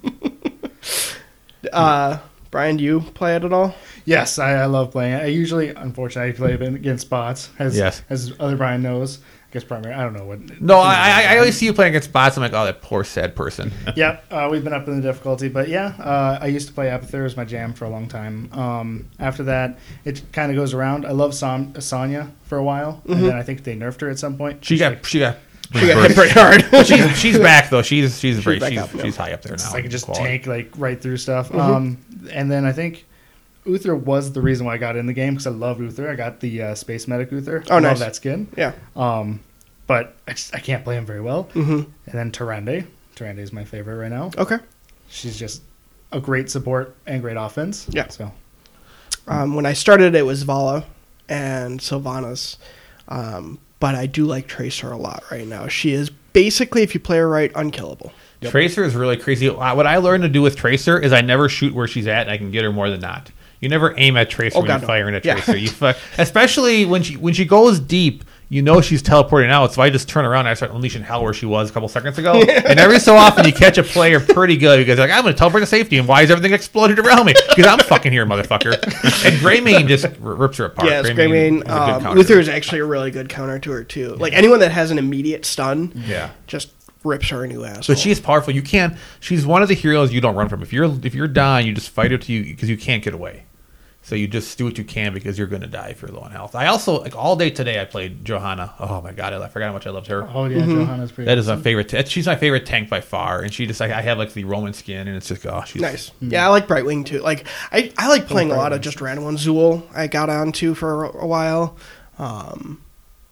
Uh, Brian, do you play it at all? Yes, I, I love playing it. I usually, unfortunately, I play it against bots, as Yes. as other Brian knows. I guess primary. I don't know what. No, I, I, I always see you playing against bots. I'm like, oh, that poor sad person. Yeah, uh, we've been up in the difficulty, but yeah, uh, I used to play Abathur as my jam for a long time. Um, after that, it kind of goes around. I love Son- Sonya for a while, and then I think they nerfed her at some point. She She's got like, she got She got hit pretty hard. she's she's back though. She's she's very back she's, up, yeah. she's high up there now. I can just Quality. tank like right through stuff. Um, and then I think Uther was the reason why I got in the game because I love Uther. I got the uh, Space Medic Uther. Oh, I nice. love that skin. Yeah. Um, but I, just, I can't play him very well. Mm-hmm. And then Tyrande. Tyrande is my favorite right now. Okay. She's just a great support and great offense. Yeah. So Um, when I started, it was Vala and Sylvanas. Um, but I do like Tracer a lot right now. She is basically, if you play her right, unkillable. Yep. Tracer is really crazy. Uh, What I learned to do with Tracer is I never shoot where she's at, and I can get her more than not. You never aim at Tracer Oh, when God, you're no. firing at Yeah. Tracer. You fuck, especially when she when she goes deep. You know she's teleporting out, so I just turn around and I start unleashing hell where she was a couple seconds ago. And every so often you catch a player pretty good because they're like, I'm going to teleport to safety, and why is everything exploded around me? Because I'm fucking here, motherfucker. And Greymane just r- rips her apart. Yes, Greymane Greymane. is a good Um, counter. Luther is actually a really good counter to her, too. Like, anyone that has an immediate stun Yeah. just rips her a new asshole. But she's powerful. You can't. She's one of the heroes you don't run from. If you're if you're dying, you just fight her to you because you can't get away. So you just do what you can because you're going to die if you're low on health. I also like all day today. I played Johanna. Oh my god, I forgot how much I loved her. oh yeah, Johanna's pretty. That is my awesome. favorite. T- she's my favorite tank by far, and she just like I have like the Roman skin, and it's just oh she's Nice. Yeah, I like Brightwing, too. Like, I, I like playing a lot of Brightwing. just random ones. Zool, I got onto for a, a while. Um,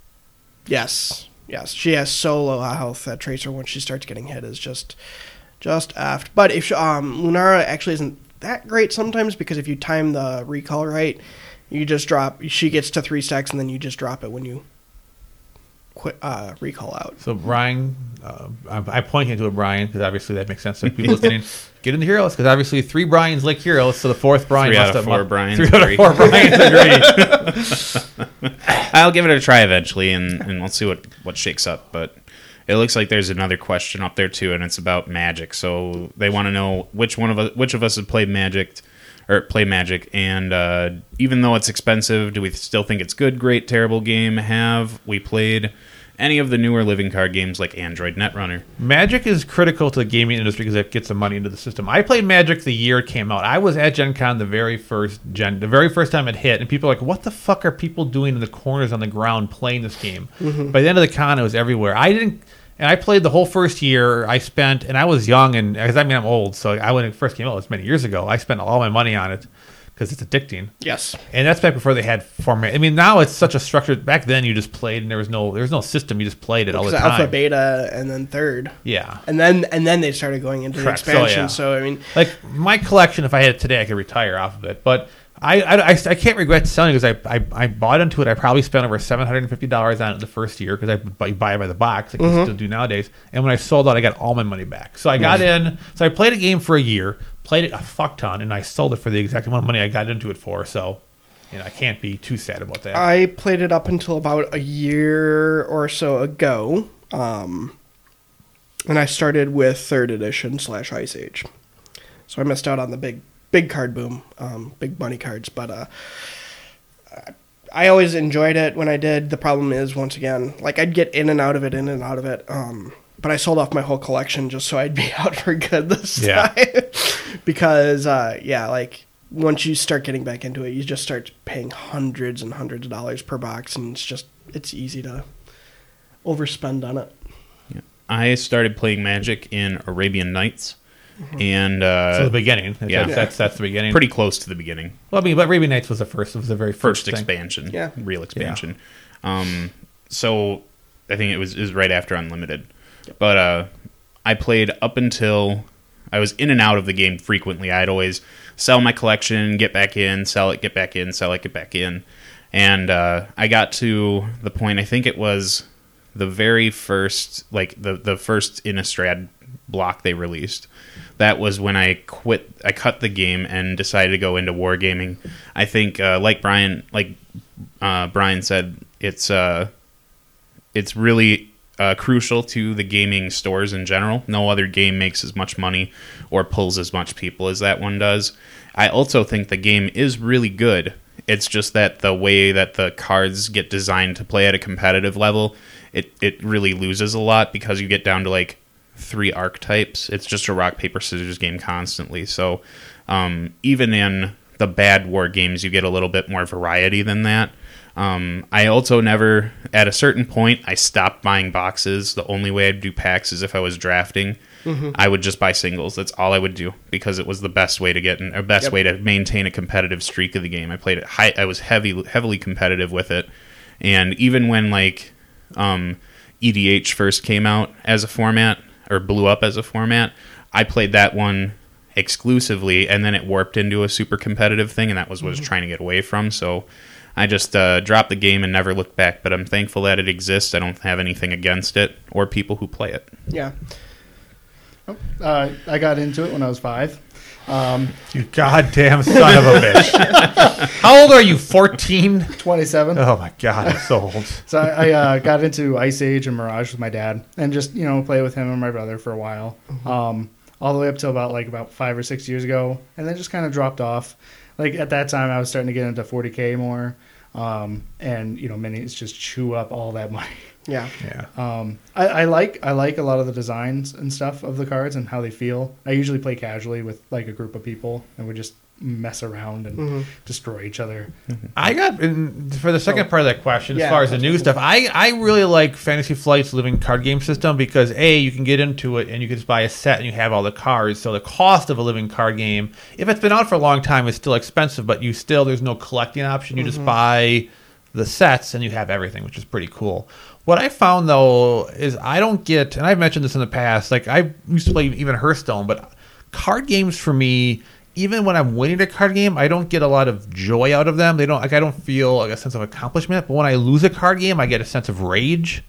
yes. Yes. She has so low health that Tracer, when she starts getting hit, is just just aft. But if she, um, Lunara actually isn't that great sometimes because if you time the recall right, you just drop. She gets to three stacks and then you just drop it when you quit uh, recall out. So Brian, uh, I'm, I'm pointing to a Brian because obviously that makes sense to people listening. Get into heroes because obviously three Brians like heroes, so the fourth Brian Three must out of have four Brians Three out of agree. four Brians agree. I'll give it a try eventually, and, and we'll see what, what shakes up. But it looks like there's another question up there too, and it's about Magic. So they want to know which one of us, which of us have played Magic, or play Magic, and uh, even though it's expensive, do we still think it's good, great, terrible game? Have we played any of the newer living card games like Android Netrunner? Magic is critical to the gaming industry because it gets some money into the system. I played Magic the year it came out. I was at Gen Con the very first Gen, the very first time it hit, and people are like, "What the fuck are people doing in the corners on the ground playing this game?" By the end of the con, it was everywhere. I didn't, and I played the whole first year. I spent, and I was young, and because I mean I'm old, so I when it first came out, it was many years ago. I spent all my money on it because it's addicting. Yes. And that's back before they had format. I mean, now it's such a structured. Back then, you just played, and there was no there was no system. You just played it all the Because time. alpha, beta, and then third. Yeah. And then and then they started going into Correct. the So, expansion. yeah. So, I mean, Like my collection, if I had it today, I could retire off of it. But I, I, I, I can't regret selling because I, I I bought into it. I probably spent over seven hundred and fifty dollars on it the first year because I buy, buy it by the box like Mm-hmm. you still do nowadays. And when I sold out, I got all my money back. So I got in. So I played a game for a year, played it a fuck ton, and I sold it for the exact amount of money I got into it for. So, you know, I can't be too sad about that. I played it up until about a year or so ago, um, and I started with third edition slash Ice Age. So I missed out on the big big card boom, um, big money cards. But uh, I always enjoyed it when I did. The problem is, once again, like I'd get in and out of it, in and out of it. Um, but I sold off my whole collection just so I'd be out for good this Yeah. time. Because, uh, yeah, like once you start getting back into it, you just start paying hundreds and hundreds of dollars per box, and it's just it's easy to overspend on it. I started playing Magic in Arabian Nights, and uh, so the beginning. That's, yeah. that's, that's that's the beginning. pretty close to the beginning. Well, I mean, but Arabian Nights was the first. It was the very first, First thing. expansion, Yeah. real expansion. Um, so I think it was it was right after Unlimited, but uh, I played up until I was in and out of the game frequently. I'd always sell my collection, get back in, sell it, get back in, sell it, get back in, and uh, I got to the point. I think it was the very first, like the the first Innistrad block they released. That was when I quit. I cut the game and decided to go into wargaming. I think, uh, like Brian, like uh, Brian said, it's uh, it's really uh, crucial to the gaming stores in general. No other game makes as much money or pulls as much people as that one does. I also think the game is really good. It's just that the way that the cards get designed to play at a competitive level, it it really loses a lot because you get down to like three archetypes. It's just a rock, paper, scissors game constantly. So um, even in the bad war games, you get a little bit more variety than that. Um, I also never, at a certain point, I stopped buying boxes. The only way I'd do packs is if I was drafting. Mm-hmm. I would just buy singles. That's all I would do because it was the best way to get, or best Yep. way to maintain a competitive streak of the game. I played it high. I was heavy, heavily competitive with it, and even when like um, E D H first came out as a format, or blew up as a format, I played that one exclusively, and then it warped into a super competitive thing, and that was what I was trying to get away from. So I just uh, dropped the game and never looked back, but I'm thankful that it exists. I don't have anything against it or people who play it. Yeah. Uh, I got into it when I was five. Um, You goddamn son of a bitch. How old are you? fourteen? twenty-seven. Oh my god, I'm so old. So I, I uh, got into Ice Age and Mirage with my dad, and just you know play with him and my brother for a while, um, all the way up till about like about five or six years ago, and then just kind of dropped off. Like at that time, I was starting to get into forty K more, um, and you know minis just chew up all that money. Yeah. Yeah. Um, I, I like I like a lot of the designs and stuff of the cards and how they feel. I usually play casually with like a group of people, and we just mess around and Mhm. destroy each other. I got and for the second Oh. part of that question, as Yeah, far as the that's new what- stuff, I, I really like Fantasy Flight's living card game system because A, you can get into it and you can just buy a set and you have all the cards. So the cost of a living card game, if it's been out for a long time, is still expensive, but you still there's no collecting option. You just buy the sets and you have everything, which is pretty cool. What I found though is I don't get, and I've mentioned this in the past, like I used to play even Hearthstone, but card games for me, even when I'm winning a card game, I don't get a lot of joy out of them. They don't like I don't feel like a sense of accomplishment. But when I lose a card game, I get a sense of rage.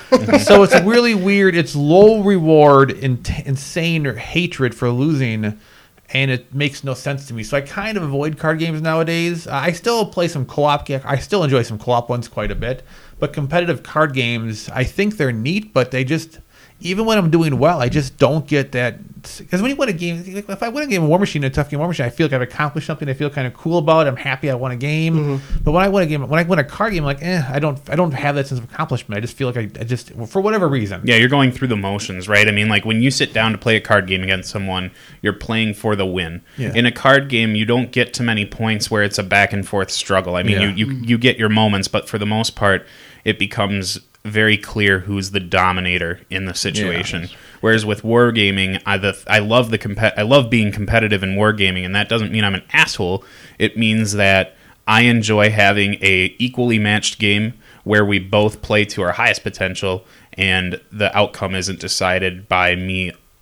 So it's really weird. It's low reward, in, insane or hatred for losing, and it makes no sense to me. So I kind of avoid card games nowadays. I still play some co-op. I still enjoy some co-op ones quite a bit. But competitive card games, I think they're neat, but they just, even when I'm doing well, I just don't get that. Because when you win a game, like if I win a game of War Machine, a tough game of War Machine, I feel like I've accomplished something. I feel kind of cool about it. I'm happy I won a game. Mm-hmm. But when I win a game, when I win a card game, I'm like, eh, I don't, I don't have that sense of accomplishment. I just feel like I, I just, for whatever reason. Yeah, you're going through the motions, right? I mean, like when you sit down to play a card game against someone, you're playing for the win. Yeah. In a card game, you don't get to many points where it's a back and forth struggle. I mean, Yeah. you, you you get your moments, but for the most part, it becomes very clear who's the dominator in the situation. Yeah. Whereas with wargaming, I the I love the compet- I love being competitive in wargaming, and that doesn't mean I'm an asshole. It means that I enjoy having a equally matched game where we both play to our highest potential, and the outcome isn't decided by me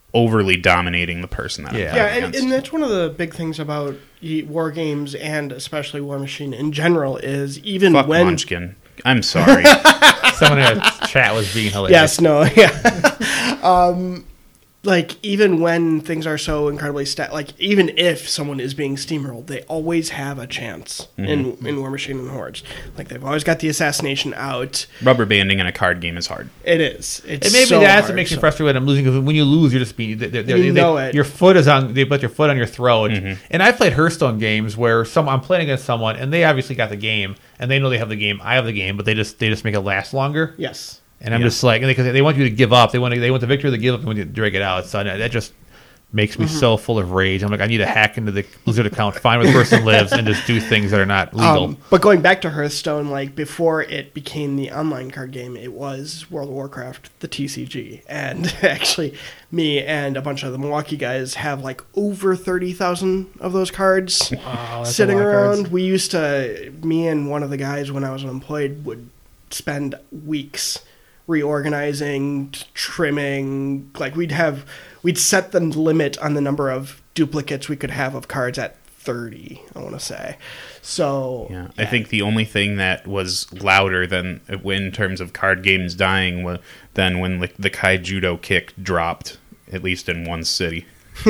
overly dominating the person that Yeah. I'm Yeah, playing and, against. and that's one of the big things about y- war games and especially War Machine in general is even Fuck when Munchkin. I'm sorry. Someone in the chat was being hilarious. yes, no, yeah, um, like even when things are so incredibly stat, like even if someone is being steamrolled, they always have a chance in in War Machine and Hordes. Like they've always got the assassination out. Rubber banding in a card game is hard. It is. It's And maybe so that's hard, what makes you so- frustrated when I'm losing. Because when you lose, you're just being. They, they, You they, know they, it. Your foot is on. They put your foot on your throat. And I've played Hearthstone games where some I'm playing against someone and they obviously got the game and they know they have the game. I have the game, but they just they just make it last longer. Yes. And I'm Yeah. just like, because they want you to give up. They want to, they want the victory to give up. They want you to drag it out. So that just makes me so full of rage. I'm like, I need to hack into the Blizzard account, find where the person lives, and just do things that are not legal. Um, but going back to Hearthstone, like before it became the online card game, it was World of Warcraft, the T C G, and actually, me and a bunch of the Milwaukee guys have like over thirty thousand of those cards Wow, that's a sitting lot of around. cards. We used to, me and one of the guys when I was unemployed would spend weeks reorganizing, t- trimming. Like we'd have, we'd set the limit on the number of duplicates we could have of cards at thirty, I want to say. So Yeah, I think the only thing that was louder than in terms of card games dying was than when the, the Kai Judo kick dropped, at least in one city,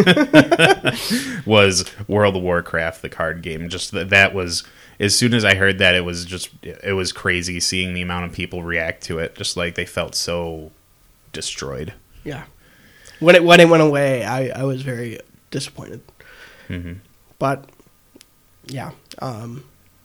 was World of Warcraft, the card game. Just that that was as soon as I heard that, it was just it was crazy seeing the amount of people react to it. Just like they felt so destroyed. yeah, when it when it went away, I, I was very disappointed. hmm But yeah, um,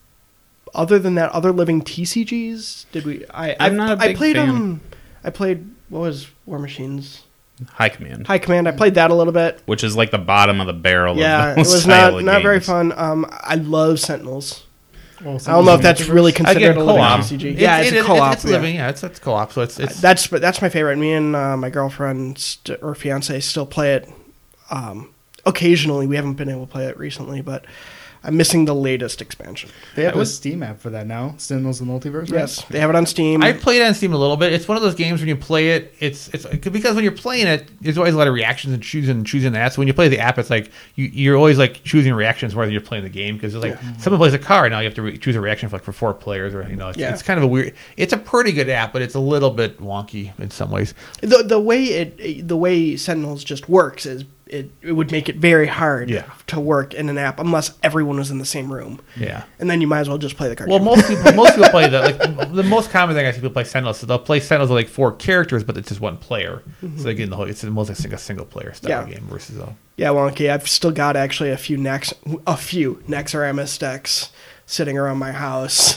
other than that, other living T C Gs, did we? I I'm I've- not a I big played fan. um, I played what was War Machines High Command, High Command. I played that a little bit. which is like the bottom of the barrel. Yeah, of it those was style not of not very games. fun. Um, I love Sentinels. Well, I don't know if that's really considered Again, a living co-op. T C G. It's- Yeah, it's, it- a it- co-op. It's yeah. living. Yeah, it's it's co-op. So it's it's That's but that's my favorite. Me and uh, my girlfriend st- or fiance still play it. Um, occasionally, we haven't been able to play it recently, but I'm missing the latest expansion. They have I a was- Steam app for that now. Sentinels of the Multiverse. Right? Yes, they have it on Steam. I played it on Steam a little bit. It's one of those games when you play it, it's it's because when you're playing it, there's always a lot of reactions and choosing choosing that. So when you play the app, it's like you you're always like choosing reactions more than you're playing the game because it's like someone plays a card now you have to re- choose a reaction for like for four players or you know it's, Yeah. it's kind of a weird. It's a pretty good app, but it's a little bit wonky in some ways. the the way it the way Sentinels just works is it it would make it very hard Yeah. to work in an app unless everyone was in the same room, Yeah. and then you might as well just play the card. Well, game. most people most people play the like the most common thing I see people play Sentinels. So they'll play Sentinels with like four characters, but it's just one player. So they get in the whole. It's mostly like a single player style Yeah. game versus a. Yeah, well, okay, I've still got actually a few Nex a few Nexaramus decks sitting around my house.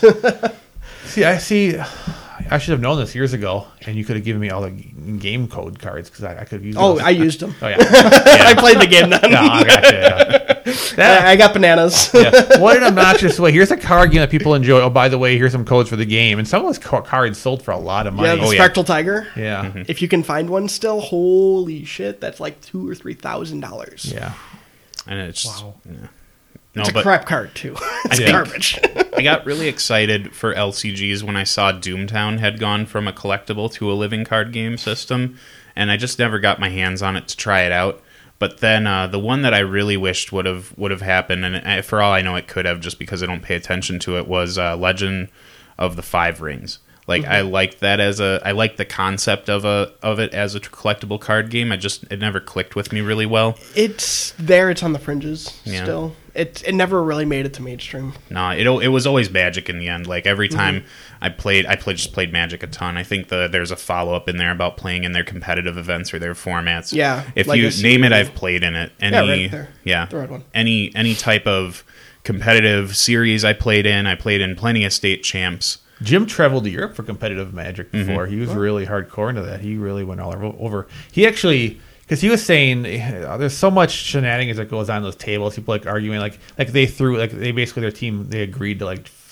See, I see. I should have known this years ago, and you could have given me all the g- game code cards because I, I could have used. Oh, those. I used them. Oh yeah, I played the game then. no, I got you. Yeah. That- I I got bananas. yeah. What an obnoxious way! Here's a card game that people enjoy. Oh, by the way, here's some codes for the game, and some of those ca- cards sold for a lot of Yeah, money. the Oh, yeah. Spectral Tiger. yeah, If you can find one still, holy shit, that's like two or three thousand dollars. yeah. and it's Wow. yeah. No, It's a but crap card too. it's think- garbage. I got really excited for L C Gs when I saw Doomtown had gone from a collectible to a living card game system, and I just never got my hands on it to try it out. But then uh, the one that I really wished would have would have happened, and I, for all I know it could have, just because I don't pay attention to it, was uh, Legend of the Five Rings. Like I liked that as a I liked the concept of a of it as a collectible card game. I just it never clicked with me really well. It's there. It's on the fringes Yeah. still. It it never really made it to mainstream. No, it it was always Magic in the end. Like every time I played, I played just played Magic a ton. I think the there's a follow up in there about playing in their competitive events or their formats. Yeah, if Legacy. you name it, I've played in it. Any, Yeah, right there. yeah, The red one. any any type of competitive series I played in. I played in plenty of state champs. Jim traveled to Europe for competitive Magic before. He was really hardcore into that. He really went all over. He actually, because he was saying uh, there's so much shenanigans that goes on those tables. People like arguing, like like they threw, like they basically their team they agreed to like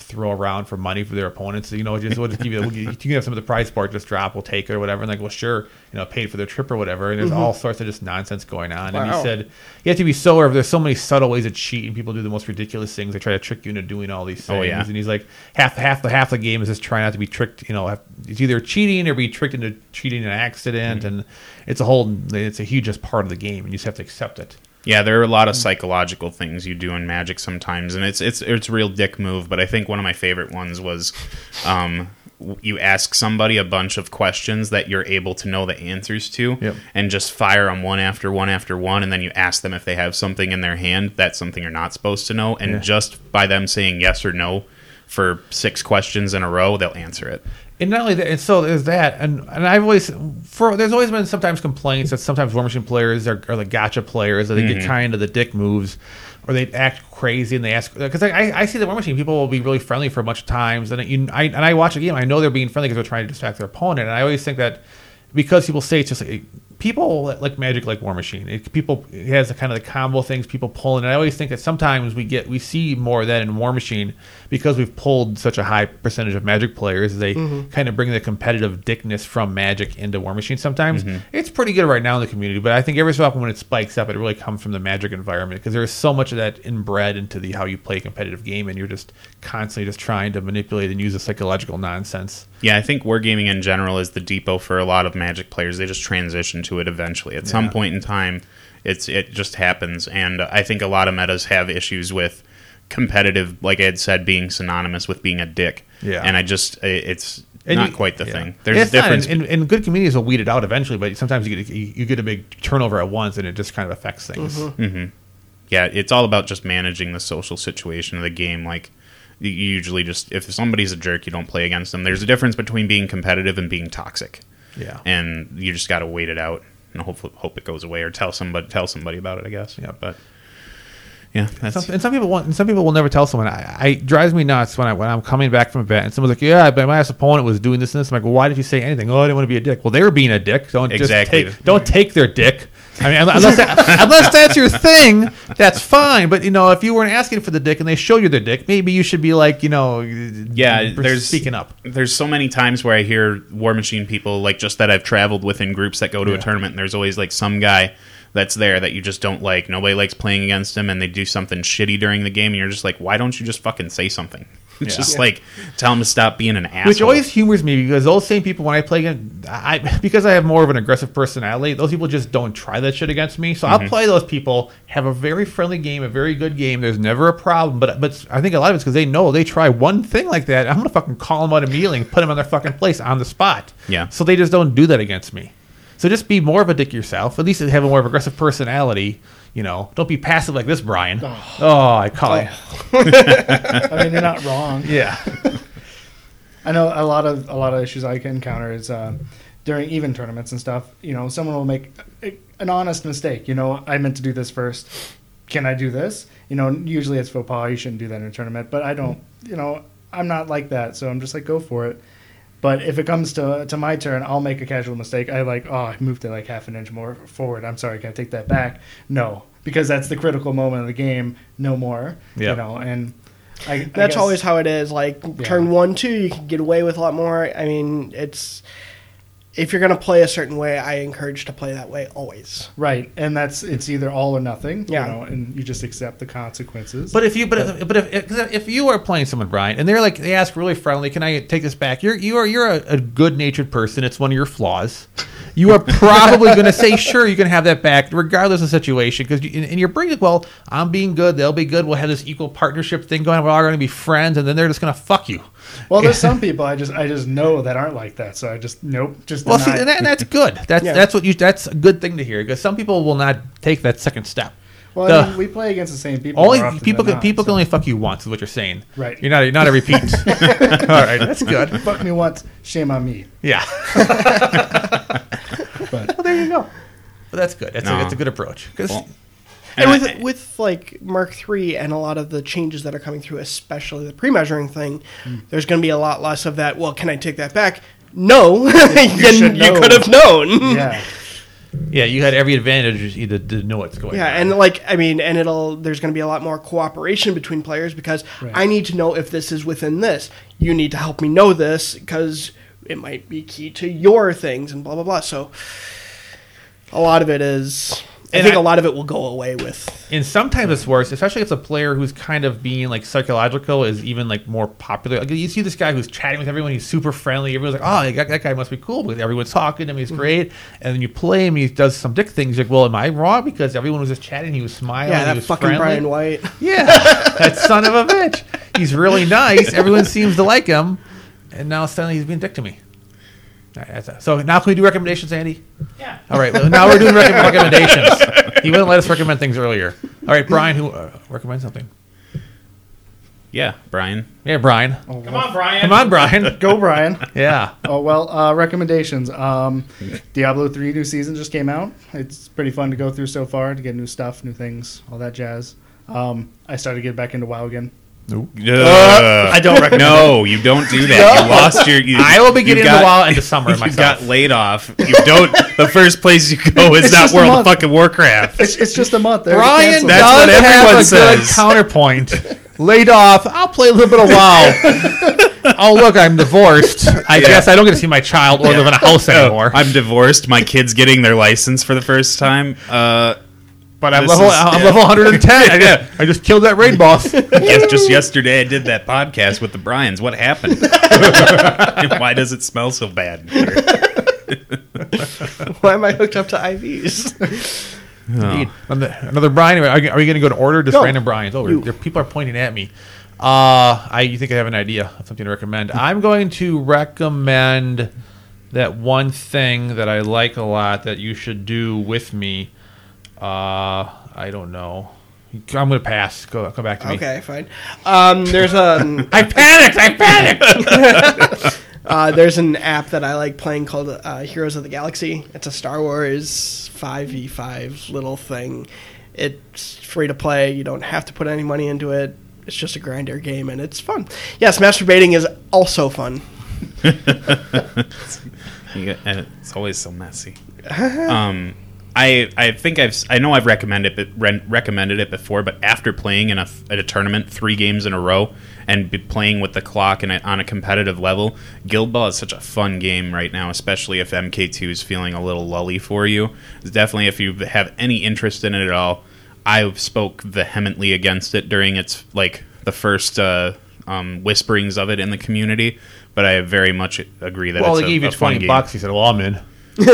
throw around for money for their opponents. You know, just we'll just give you, we'll give you, you can have some of the prize board just drop, we'll take it or whatever. And like, well, sure, you know, paid for their trip or whatever. And there's all sorts of just nonsense going on. And Wow. he said you have to be so aware of there's so many subtle ways to cheat, and people do the most ridiculous things. They try to trick you into doing all these things. Oh, yeah. And he's like, half half the half the game is just trying not to be tricked. You know, have- it's either cheating or be tricked into cheating an accident, Mm-hmm. and it's a whole, it's a huge just part of the game, and you just have to accept it. Yeah, there are a lot of psychological things you do in Magic sometimes, and it's it's it's a real dick move. But I think one of my favorite ones was, um, w- you ask somebody a bunch of questions that you're able to know the answers to, Yep. and just fire them one after one after one, and then you ask them if they have something in their hand that's something you're not supposed to know, and Yeah. just by them saying yes or no for six questions in a row, they'll answer it. And not only that, and so there's that, and and I've always, for there's always been sometimes complaints that sometimes War Machine players are, are the gotcha players, that they get kind of the dick moves, or they act crazy and they ask, because I, I I see the War Machine people will be really friendly for a bunch of times, and you, I and I watch a game, I know they're being friendly because they're trying to distract their opponent, and I always think that because people say it's just like people like Magic, like War Machine. It, people it has the kind of the combo things people pull, and I always think that sometimes we get we see more of that in War Machine because we've pulled such a high percentage of Magic players. They kind of bring the competitive dickness from Magic into War Machine. Sometimes it's pretty good right now in the community, but I think every so often when it spikes up, it really comes from the Magic environment because there is so much of that inbred into the how you play a competitive game, and you're just constantly just trying to manipulate and use the psychological nonsense. Yeah, I think wargaming in general is the depot for a lot of Magic players. They just transition to it eventually. At some Yeah. point in time, it's it just happens. And I think a lot of metas have issues with competitive, like I had said, being synonymous with being a dick. Yeah. And I just, it- it's And not you- quite the yeah. thing. And There's it's a difference. not, and, and, and good communities will weed it out eventually, but sometimes you get you, you get a big turnover at once, and it just kind of affects things. Yeah, it's all about just managing the social situation of the game. Like, you usually just, if somebody's a jerk, you don't play against them. There's a difference between being competitive and being toxic. Yeah. And you just got to wait it out and hope hope it goes away, or tell somebody tell somebody about it, I guess. Yeah. But yeah, that's Some, and some people want, and some people will never tell someone. I, I it drives me nuts when I when I'm coming back from a bet and someone's like, "Yeah, but my last opponent was doing this and this." I'm like, "Well, why did you say anything?" "Oh, I didn't want to be a dick." Well, they were being a dick. Don't Exactly. just take don't take their dick. I mean, unless that, unless that's your thing, that's fine. But you know, if you weren't asking for the dick and they show you their dick, maybe you should be like, you know, Yeah, there's speaking up. There's so many times where I hear War Machine people, like just that I've traveled with in groups that go to Yeah. a tournament, and there's always like some guy that's there that you just don't like. Nobody likes playing against him, and they do something shitty during the game, and you're just like, why don't you just fucking say something? Yeah. Just like tell him to stop being an asshole. Which always humors me because those same people, when I play against, I because I have more of an aggressive personality, those people just don't try that shit against me. So Mm-hmm. I'll play those people, have a very friendly game, a very good game. There's never a problem. But but I think a lot of it's because they know they try one thing like that, I'm gonna fucking call them out immediately and put them on their fucking place on the spot. Yeah. So they just don't do that against me. So just be more of a dick yourself. At least have a more of aggressive personality. You know, don't be passive like this, Brian. Oh, I call you. I mean, you're not wrong. Yeah. I know a lot of a lot of issues I can encounter is uh, during even tournaments and stuff. You know, someone will make a, an honest mistake. You know, I meant to do this first. Can I do this? You know, usually it's faux pas. You shouldn't do that in a tournament. But I don't. You know, I'm not like that. So I'm just like, go for it. But if it comes to to my turn, I'll make a casual mistake. I like, oh, I moved it like half an inch more forward. I'm sorry, can I take that back? No, because that's the critical moment of the game. No more. Yeah. You know, and I, I That's guess- always how it is. Like turn one, two, you can get away with a lot more. I mean, it's if you're gonna play a certain way, I encourage to play that way always. right, and that's it's either all or nothing. Yeah. You know, and you just accept the consequences. But if you, but if, but if, if if you are playing someone, Brian, and they're like, they ask really friendly, "Can I take this back?" You're you are you're a, a good-natured person. It's one of your flaws. You are probably going to say, "Sure, you can have that back, regardless of the situation," because you, and, and you're bringing, well, I'm being good, they'll be good. We'll have this equal partnership thing going. We're all going to be friends, and then they're just going to fuck you. well, there's some people I just I just know that aren't like that, so I just nope, just Well, see, deny. and, that, and that's good. That's Yeah. that's what you. That's a good thing to hear because some people will not take that second step. well, the- I mean, we play against the same people. Only more often people than can not, people so. can only fuck you once, is what you're saying. Right. You're not you're not a repeat. All right, that's good. fuck me once, shame on me. Yeah. But Well, there you go. But that's good. That's, No. a, that's a good approach. 'Cause- Well, And and with I- with like Mark three and a lot of the changes that are coming through, especially the pre-measuring thing, there's going to be a lot less of that. Well, can I take that back? No, you, should you know. could have known. yeah, Yeah, you had every advantage to, to, to know what's going Yeah, on. and like I mean, and it'll there's going to be a lot more cooperation between players because Right. I need to know if this is within this. You need to help me know this because it might be key to your things and blah blah blah. So a lot of it is. I And think I- a lot of it will go away with. And sometimes it's worse, especially if it's a player who's kind of being like psychological is even like more popular. Like you see this guy who's chatting with everyone, he's super friendly. Everyone's like, "Oh, that, that guy must be cool," because everyone's talking to him, he's great. And then you play him, he does some dick things. You're like, well, am I wrong? Because everyone was just chatting, he was smiling, Yeah, he that was fucking friendly. Brian White. Yeah, that son of a bitch. He's really nice. Everyone seems to like him, and now suddenly he's being a dick to me. All right, that's it. So now can we do recommendations, Andy? Yeah. All right, well, now we're doing rec- recommendations. He wouldn't let us recommend things earlier. All right, Brian, who uh, recommend something? Yeah, Brian. Yeah, Brian. Come on, Brian. Come on, Brian. Go, Brian. Yeah. Oh well, uh, recommendations. Um, Diablo three new season just came out. It's pretty fun to go through so far to get new stuff, new things, all that jazz. Um, I started to get back into WoW again. Ugh. I don't recommend No, you don't do that. You lost your. You, I will be you getting got- into WoW into summer You myself. got laid off. You don't. The first place you go is It's not just a World of month. fucking Warcraft. It's, it's just a month. They're Brian canceled. That's does what everyone have a says. good counterpoint. Laid off. I'll play a little bit of WoW. Oh, look, I'm divorced. I Yeah. guess I don't get to see my child or live in a house anymore. I'm divorced. My kid's getting their license for the first time. Uh, but I'm this level. is- I'm yeah. level one hundred ten. I, did. I just killed that raid boss. yes, just yesterday I did that podcast with the Bryans. What happened? Why does it smell so bad in here? Why am I hooked up to I Vs? Indeed. Another, another Brian. Are, you- are we going to go to order? Just Go. random Brian's. Oh, You. there, people are pointing at me. Uh, I you think I have an idea of something to recommend? I'm going to recommend that one thing that I like a lot that you should do with me. Uh, I don't know. I'm going to pass. Go come back to me. Okay, fine. Um, there's a I panicked. I panicked. uh, there's an app that I like playing called uh, Heroes of the Galaxy. It's a Star Wars five v five little thing. It's free to play. You don't have to put any money into it. It's just a grinder game, and it's fun. Yes, masturbating is also fun. You get- and it's always so messy. Um, I I think I've I know I've recommended it re- recommended it before, but after playing in a, at a tournament three games in a row and be playing with the clock and on a competitive level, Guild Ball is such a fun game right now, especially if M K two is feeling a little lully for you. It's definitely, if you have any interest in it at all, I spoke vehemently against it during its like the first uh, um, whisperings of it in the community. But I very much agree that Well, it's they a, gave you a fun twenty game. bucks. He said, "Well, I'm in."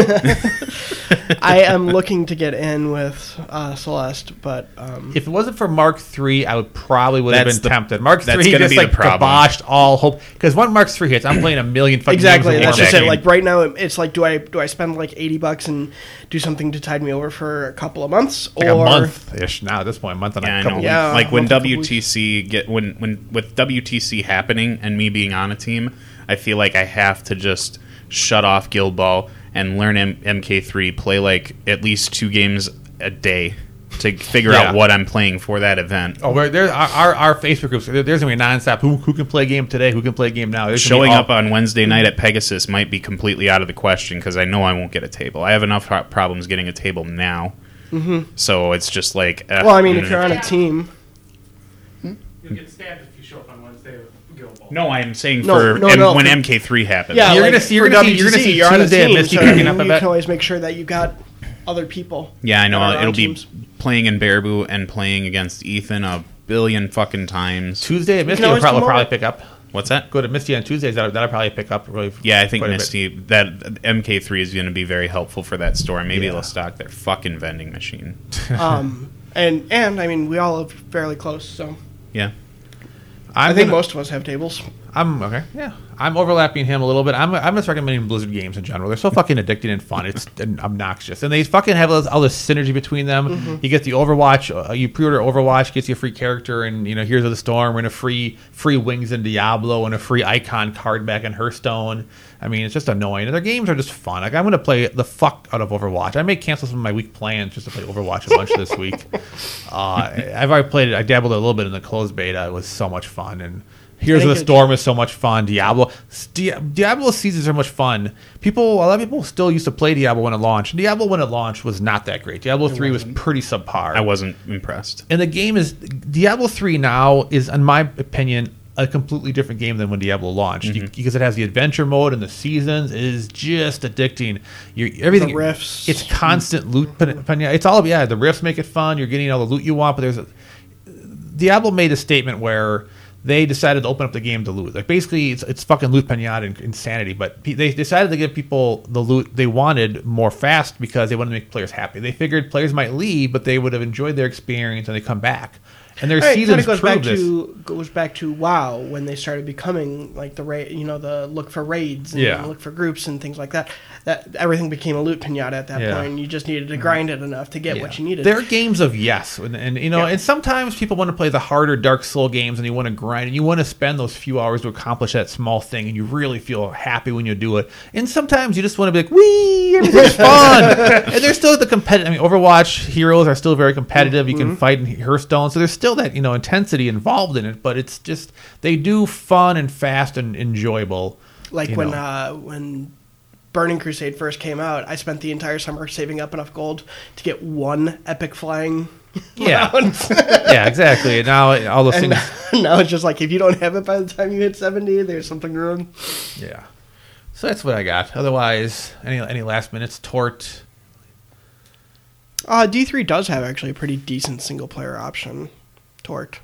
I am looking to get in with uh, Celeste, but um, If it wasn't for Mark three, I would probably would have That's been the- tempted. Mark that's three gonna just be the like problem. debauched all hope. Because when Mark three hits, I'm playing a million fucking exactly, games that's of just Warhammer. it. Like right now, it's like, do I do I spend like eighty bucks and do something to tide me over for a couple of months, like or a month ish now at this point, a month and Yeah, a I couple know. weeks. Yeah, like when month, couple W T C get when when with W T C happening and me being on a team, I feel like I have to just shut off Guild Ball and learn M- MK3, play like at least two games a day to figure Yeah. out what I'm playing for that event. Oh, we're, there our, our our Facebook groups. there- There's gonna be nonstop. Who who can play a game today? Who can play a game now? There's gonna be Showing all- up on Wednesday night at Pegasus might be completely out of the question because I know I won't get a table. I have enough pro- problems getting a table now. Mm-hmm. So it's just like. Uh, well, I mean, if mm. you're on a team, You'll get stabbed if you show up on Wednesday with Guild Ball. No, I'm saying No, for no, M- no, when for- M K three happens. yeah, You're like, gonna see- you're for gonna see- you're gonna W T C, see you're on a Tuesday and team, Misty so picking you up a you bet. can always make sure that you got other people. Yeah, I know. that are on It'll be teams. playing in Baraboo and playing against Ethan a billion fucking times. Tuesday at Misty can will always probably, come probably over. pick up. What's that? Go to Misty on Tuesdays. That'll, that'll probably pick up really. Yeah, I think quite a bit. Misty, that M K three is going to be very helpful for that store. Maybe Yeah. they'll stock their fucking vending machine. Um, and and I mean, we all live fairly close, so Yeah. i I'm think gonna- most of us have tables. I'm okay. Yeah, I'm overlapping him a little bit. I'm I'm just recommending Blizzard games in general. They're so fucking addicting and fun. It's obnoxious, and they fucking have all this, all this synergy between them. Mm-hmm. You get the Overwatch. Uh, you pre-order Overwatch, gets you a free character, and you know Heroes of the Storm, and a free free wings in Diablo, and a free icon card back in Hearthstone. I mean, it's just annoying. And their games are just fun. Like I'm gonna play the fuck out of Overwatch. I may cancel some of my week plans just to play Overwatch a bunch this week. Uh, I've already played it. I dabbled a little bit in the closed beta. It was so much fun and. Heroes I of the think Storm is so much fun. Diablo, Di- Diablo seasons are much fun. People, a lot of people still used to play Diablo when it launched. Diablo when it launched was not that great. Diablo three was pretty subpar. I wasn't impressed. And the game is Diablo three now is, in my opinion, a completely different game than when Diablo launched Mm-hmm. You- because it has the adventure mode and the seasons. It is just addicting. You're everything. The rifts. It's constant loot. pen- pen- It's all yeah. The rifts make it fun. You're getting all the loot you want, but there's a, Diablo made a statement where they decided to open up the game to loot. Like basically, it's it's fucking loot pinata and insanity. But pe- they decided to give people the loot they wanted more fast because they wanted to make players happy. They figured players might leave, but they would have enjoyed their experience and they come back. And their All right, seasons kind of goes prove back this. to goes back to WoW when they started becoming like the ra- you know the look for raids and Yeah. look for groups and things like that. That everything became a loot pinata at that Yeah. point. You just needed to grind it enough to get Yeah. what you needed. There are games of yes, and, and you know, Yeah. and sometimes people want to play the harder Dark Soul games, and you want to grind, and you want to spend those few hours to accomplish that small thing, and you really feel happy when you do it. And sometimes you just want to be like, "Wee, everything's fun!" And there's still the competitive. I mean, Overwatch heroes are still very competitive. You Mm-hmm. can fight in Hearthstone, so there's still that you know intensity involved in it. But it's just they do fun and fast and enjoyable. like you when know. uh, when Burning Crusade first came out, I spent the entire summer saving up enough gold to get one epic flying. Yeah, round. yeah, exactly. And now all those and things. now it's just like if you don't have it by the time you hit seventy, there's something wrong. Yeah. So that's what I got. Otherwise, any any last minutes? Tort. Uh, D three does have actually a pretty decent single player option. Tort.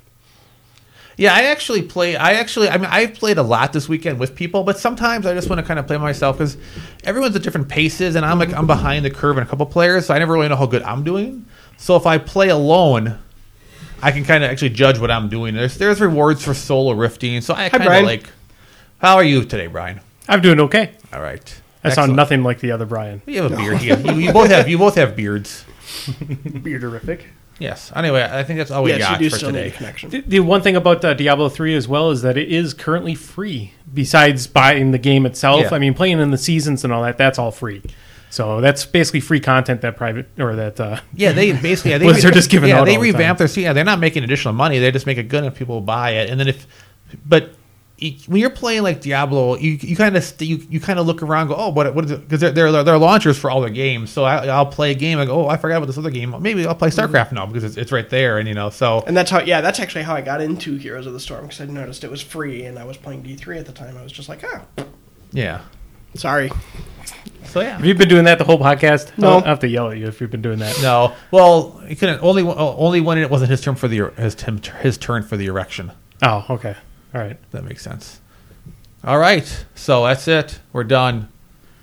Yeah, I actually play. I actually, I mean, I've played a lot this weekend with people, but sometimes I just want to kind of play myself because everyone's at different paces, and I'm like I'm behind the curve in a couple players, so I never really know how good I'm doing. So if I play alone, I can kind of actually judge what I'm doing. There's there's rewards for solo rifting, so I kind of Brian. like. How are you today, Brian? I'm doing okay. All right. I sound Excellent. nothing like the other Brian. You have a beard. You, you, you both have you both have beards. Bearderific. Yes. Anyway, I think that's all we yes, got you do for still today. need a connection. The, the one thing about uh, Diablo three as well is that it is currently free. Besides buying the game itself, Yeah. I mean, playing in the seasons and all that, that's all free. So that's basically free content that private or that. Uh, Yeah, they basically yeah, they Blizzard is giving yeah out they all the revamp time. their yeah they're not making additional money, they just make it good if people buy it, and then if but you, when you're playing like Diablo, you you kind of st- you, you kind of look around and go, oh, what what is it, because they're, they're they're launchers for all their games, so I, I'll play a game, I go, oh, I forgot about this other game, maybe I'll play StarCraft now because it's, it's right there, and you know, so And that's how, yeah, that's actually how I got into Heroes of the Storm because I noticed it was free and I was playing D three at the time. I was just like, oh, yeah, sorry. so yeah. have you been doing that the whole podcast? No. I'll have to yell at you if you've been doing that. No, well, he couldn't only only when it wasn't his turn for the his his turn for the erection. Oh, okay. All right. That makes sense. All right, so that's it. We're done.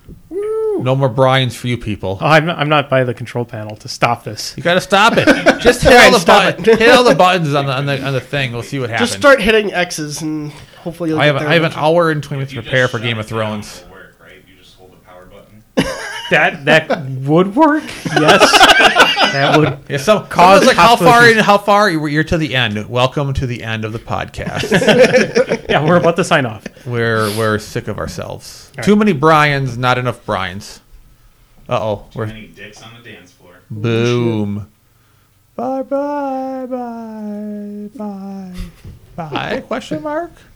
No more Brian's for you people. Oh, I'm not, I'm not by the control panel to stop this. You got to stop it. Just hit all Brian, the stop button, hit all the buttons on the on the on the thing. We'll see what happens. Just start hitting X's and hopefully you'll I get have there I have an eventually. hour and twenty minutes to You just prepare for shut Game it of down, Thrones. it'll work, right? You just hold the power button. That that would work. Yes, that would. Yeah, so Cause cause like how far possibilities. in, how far you're you're to the end. Welcome to the end of the podcast. Yeah, we're about to sign off. we're we're sick of ourselves. All Too right. many Brians, not enough Brians. Uh oh, Too we're many dicks on the dance floor. boom. Bye bye bye bye bye. Question mark?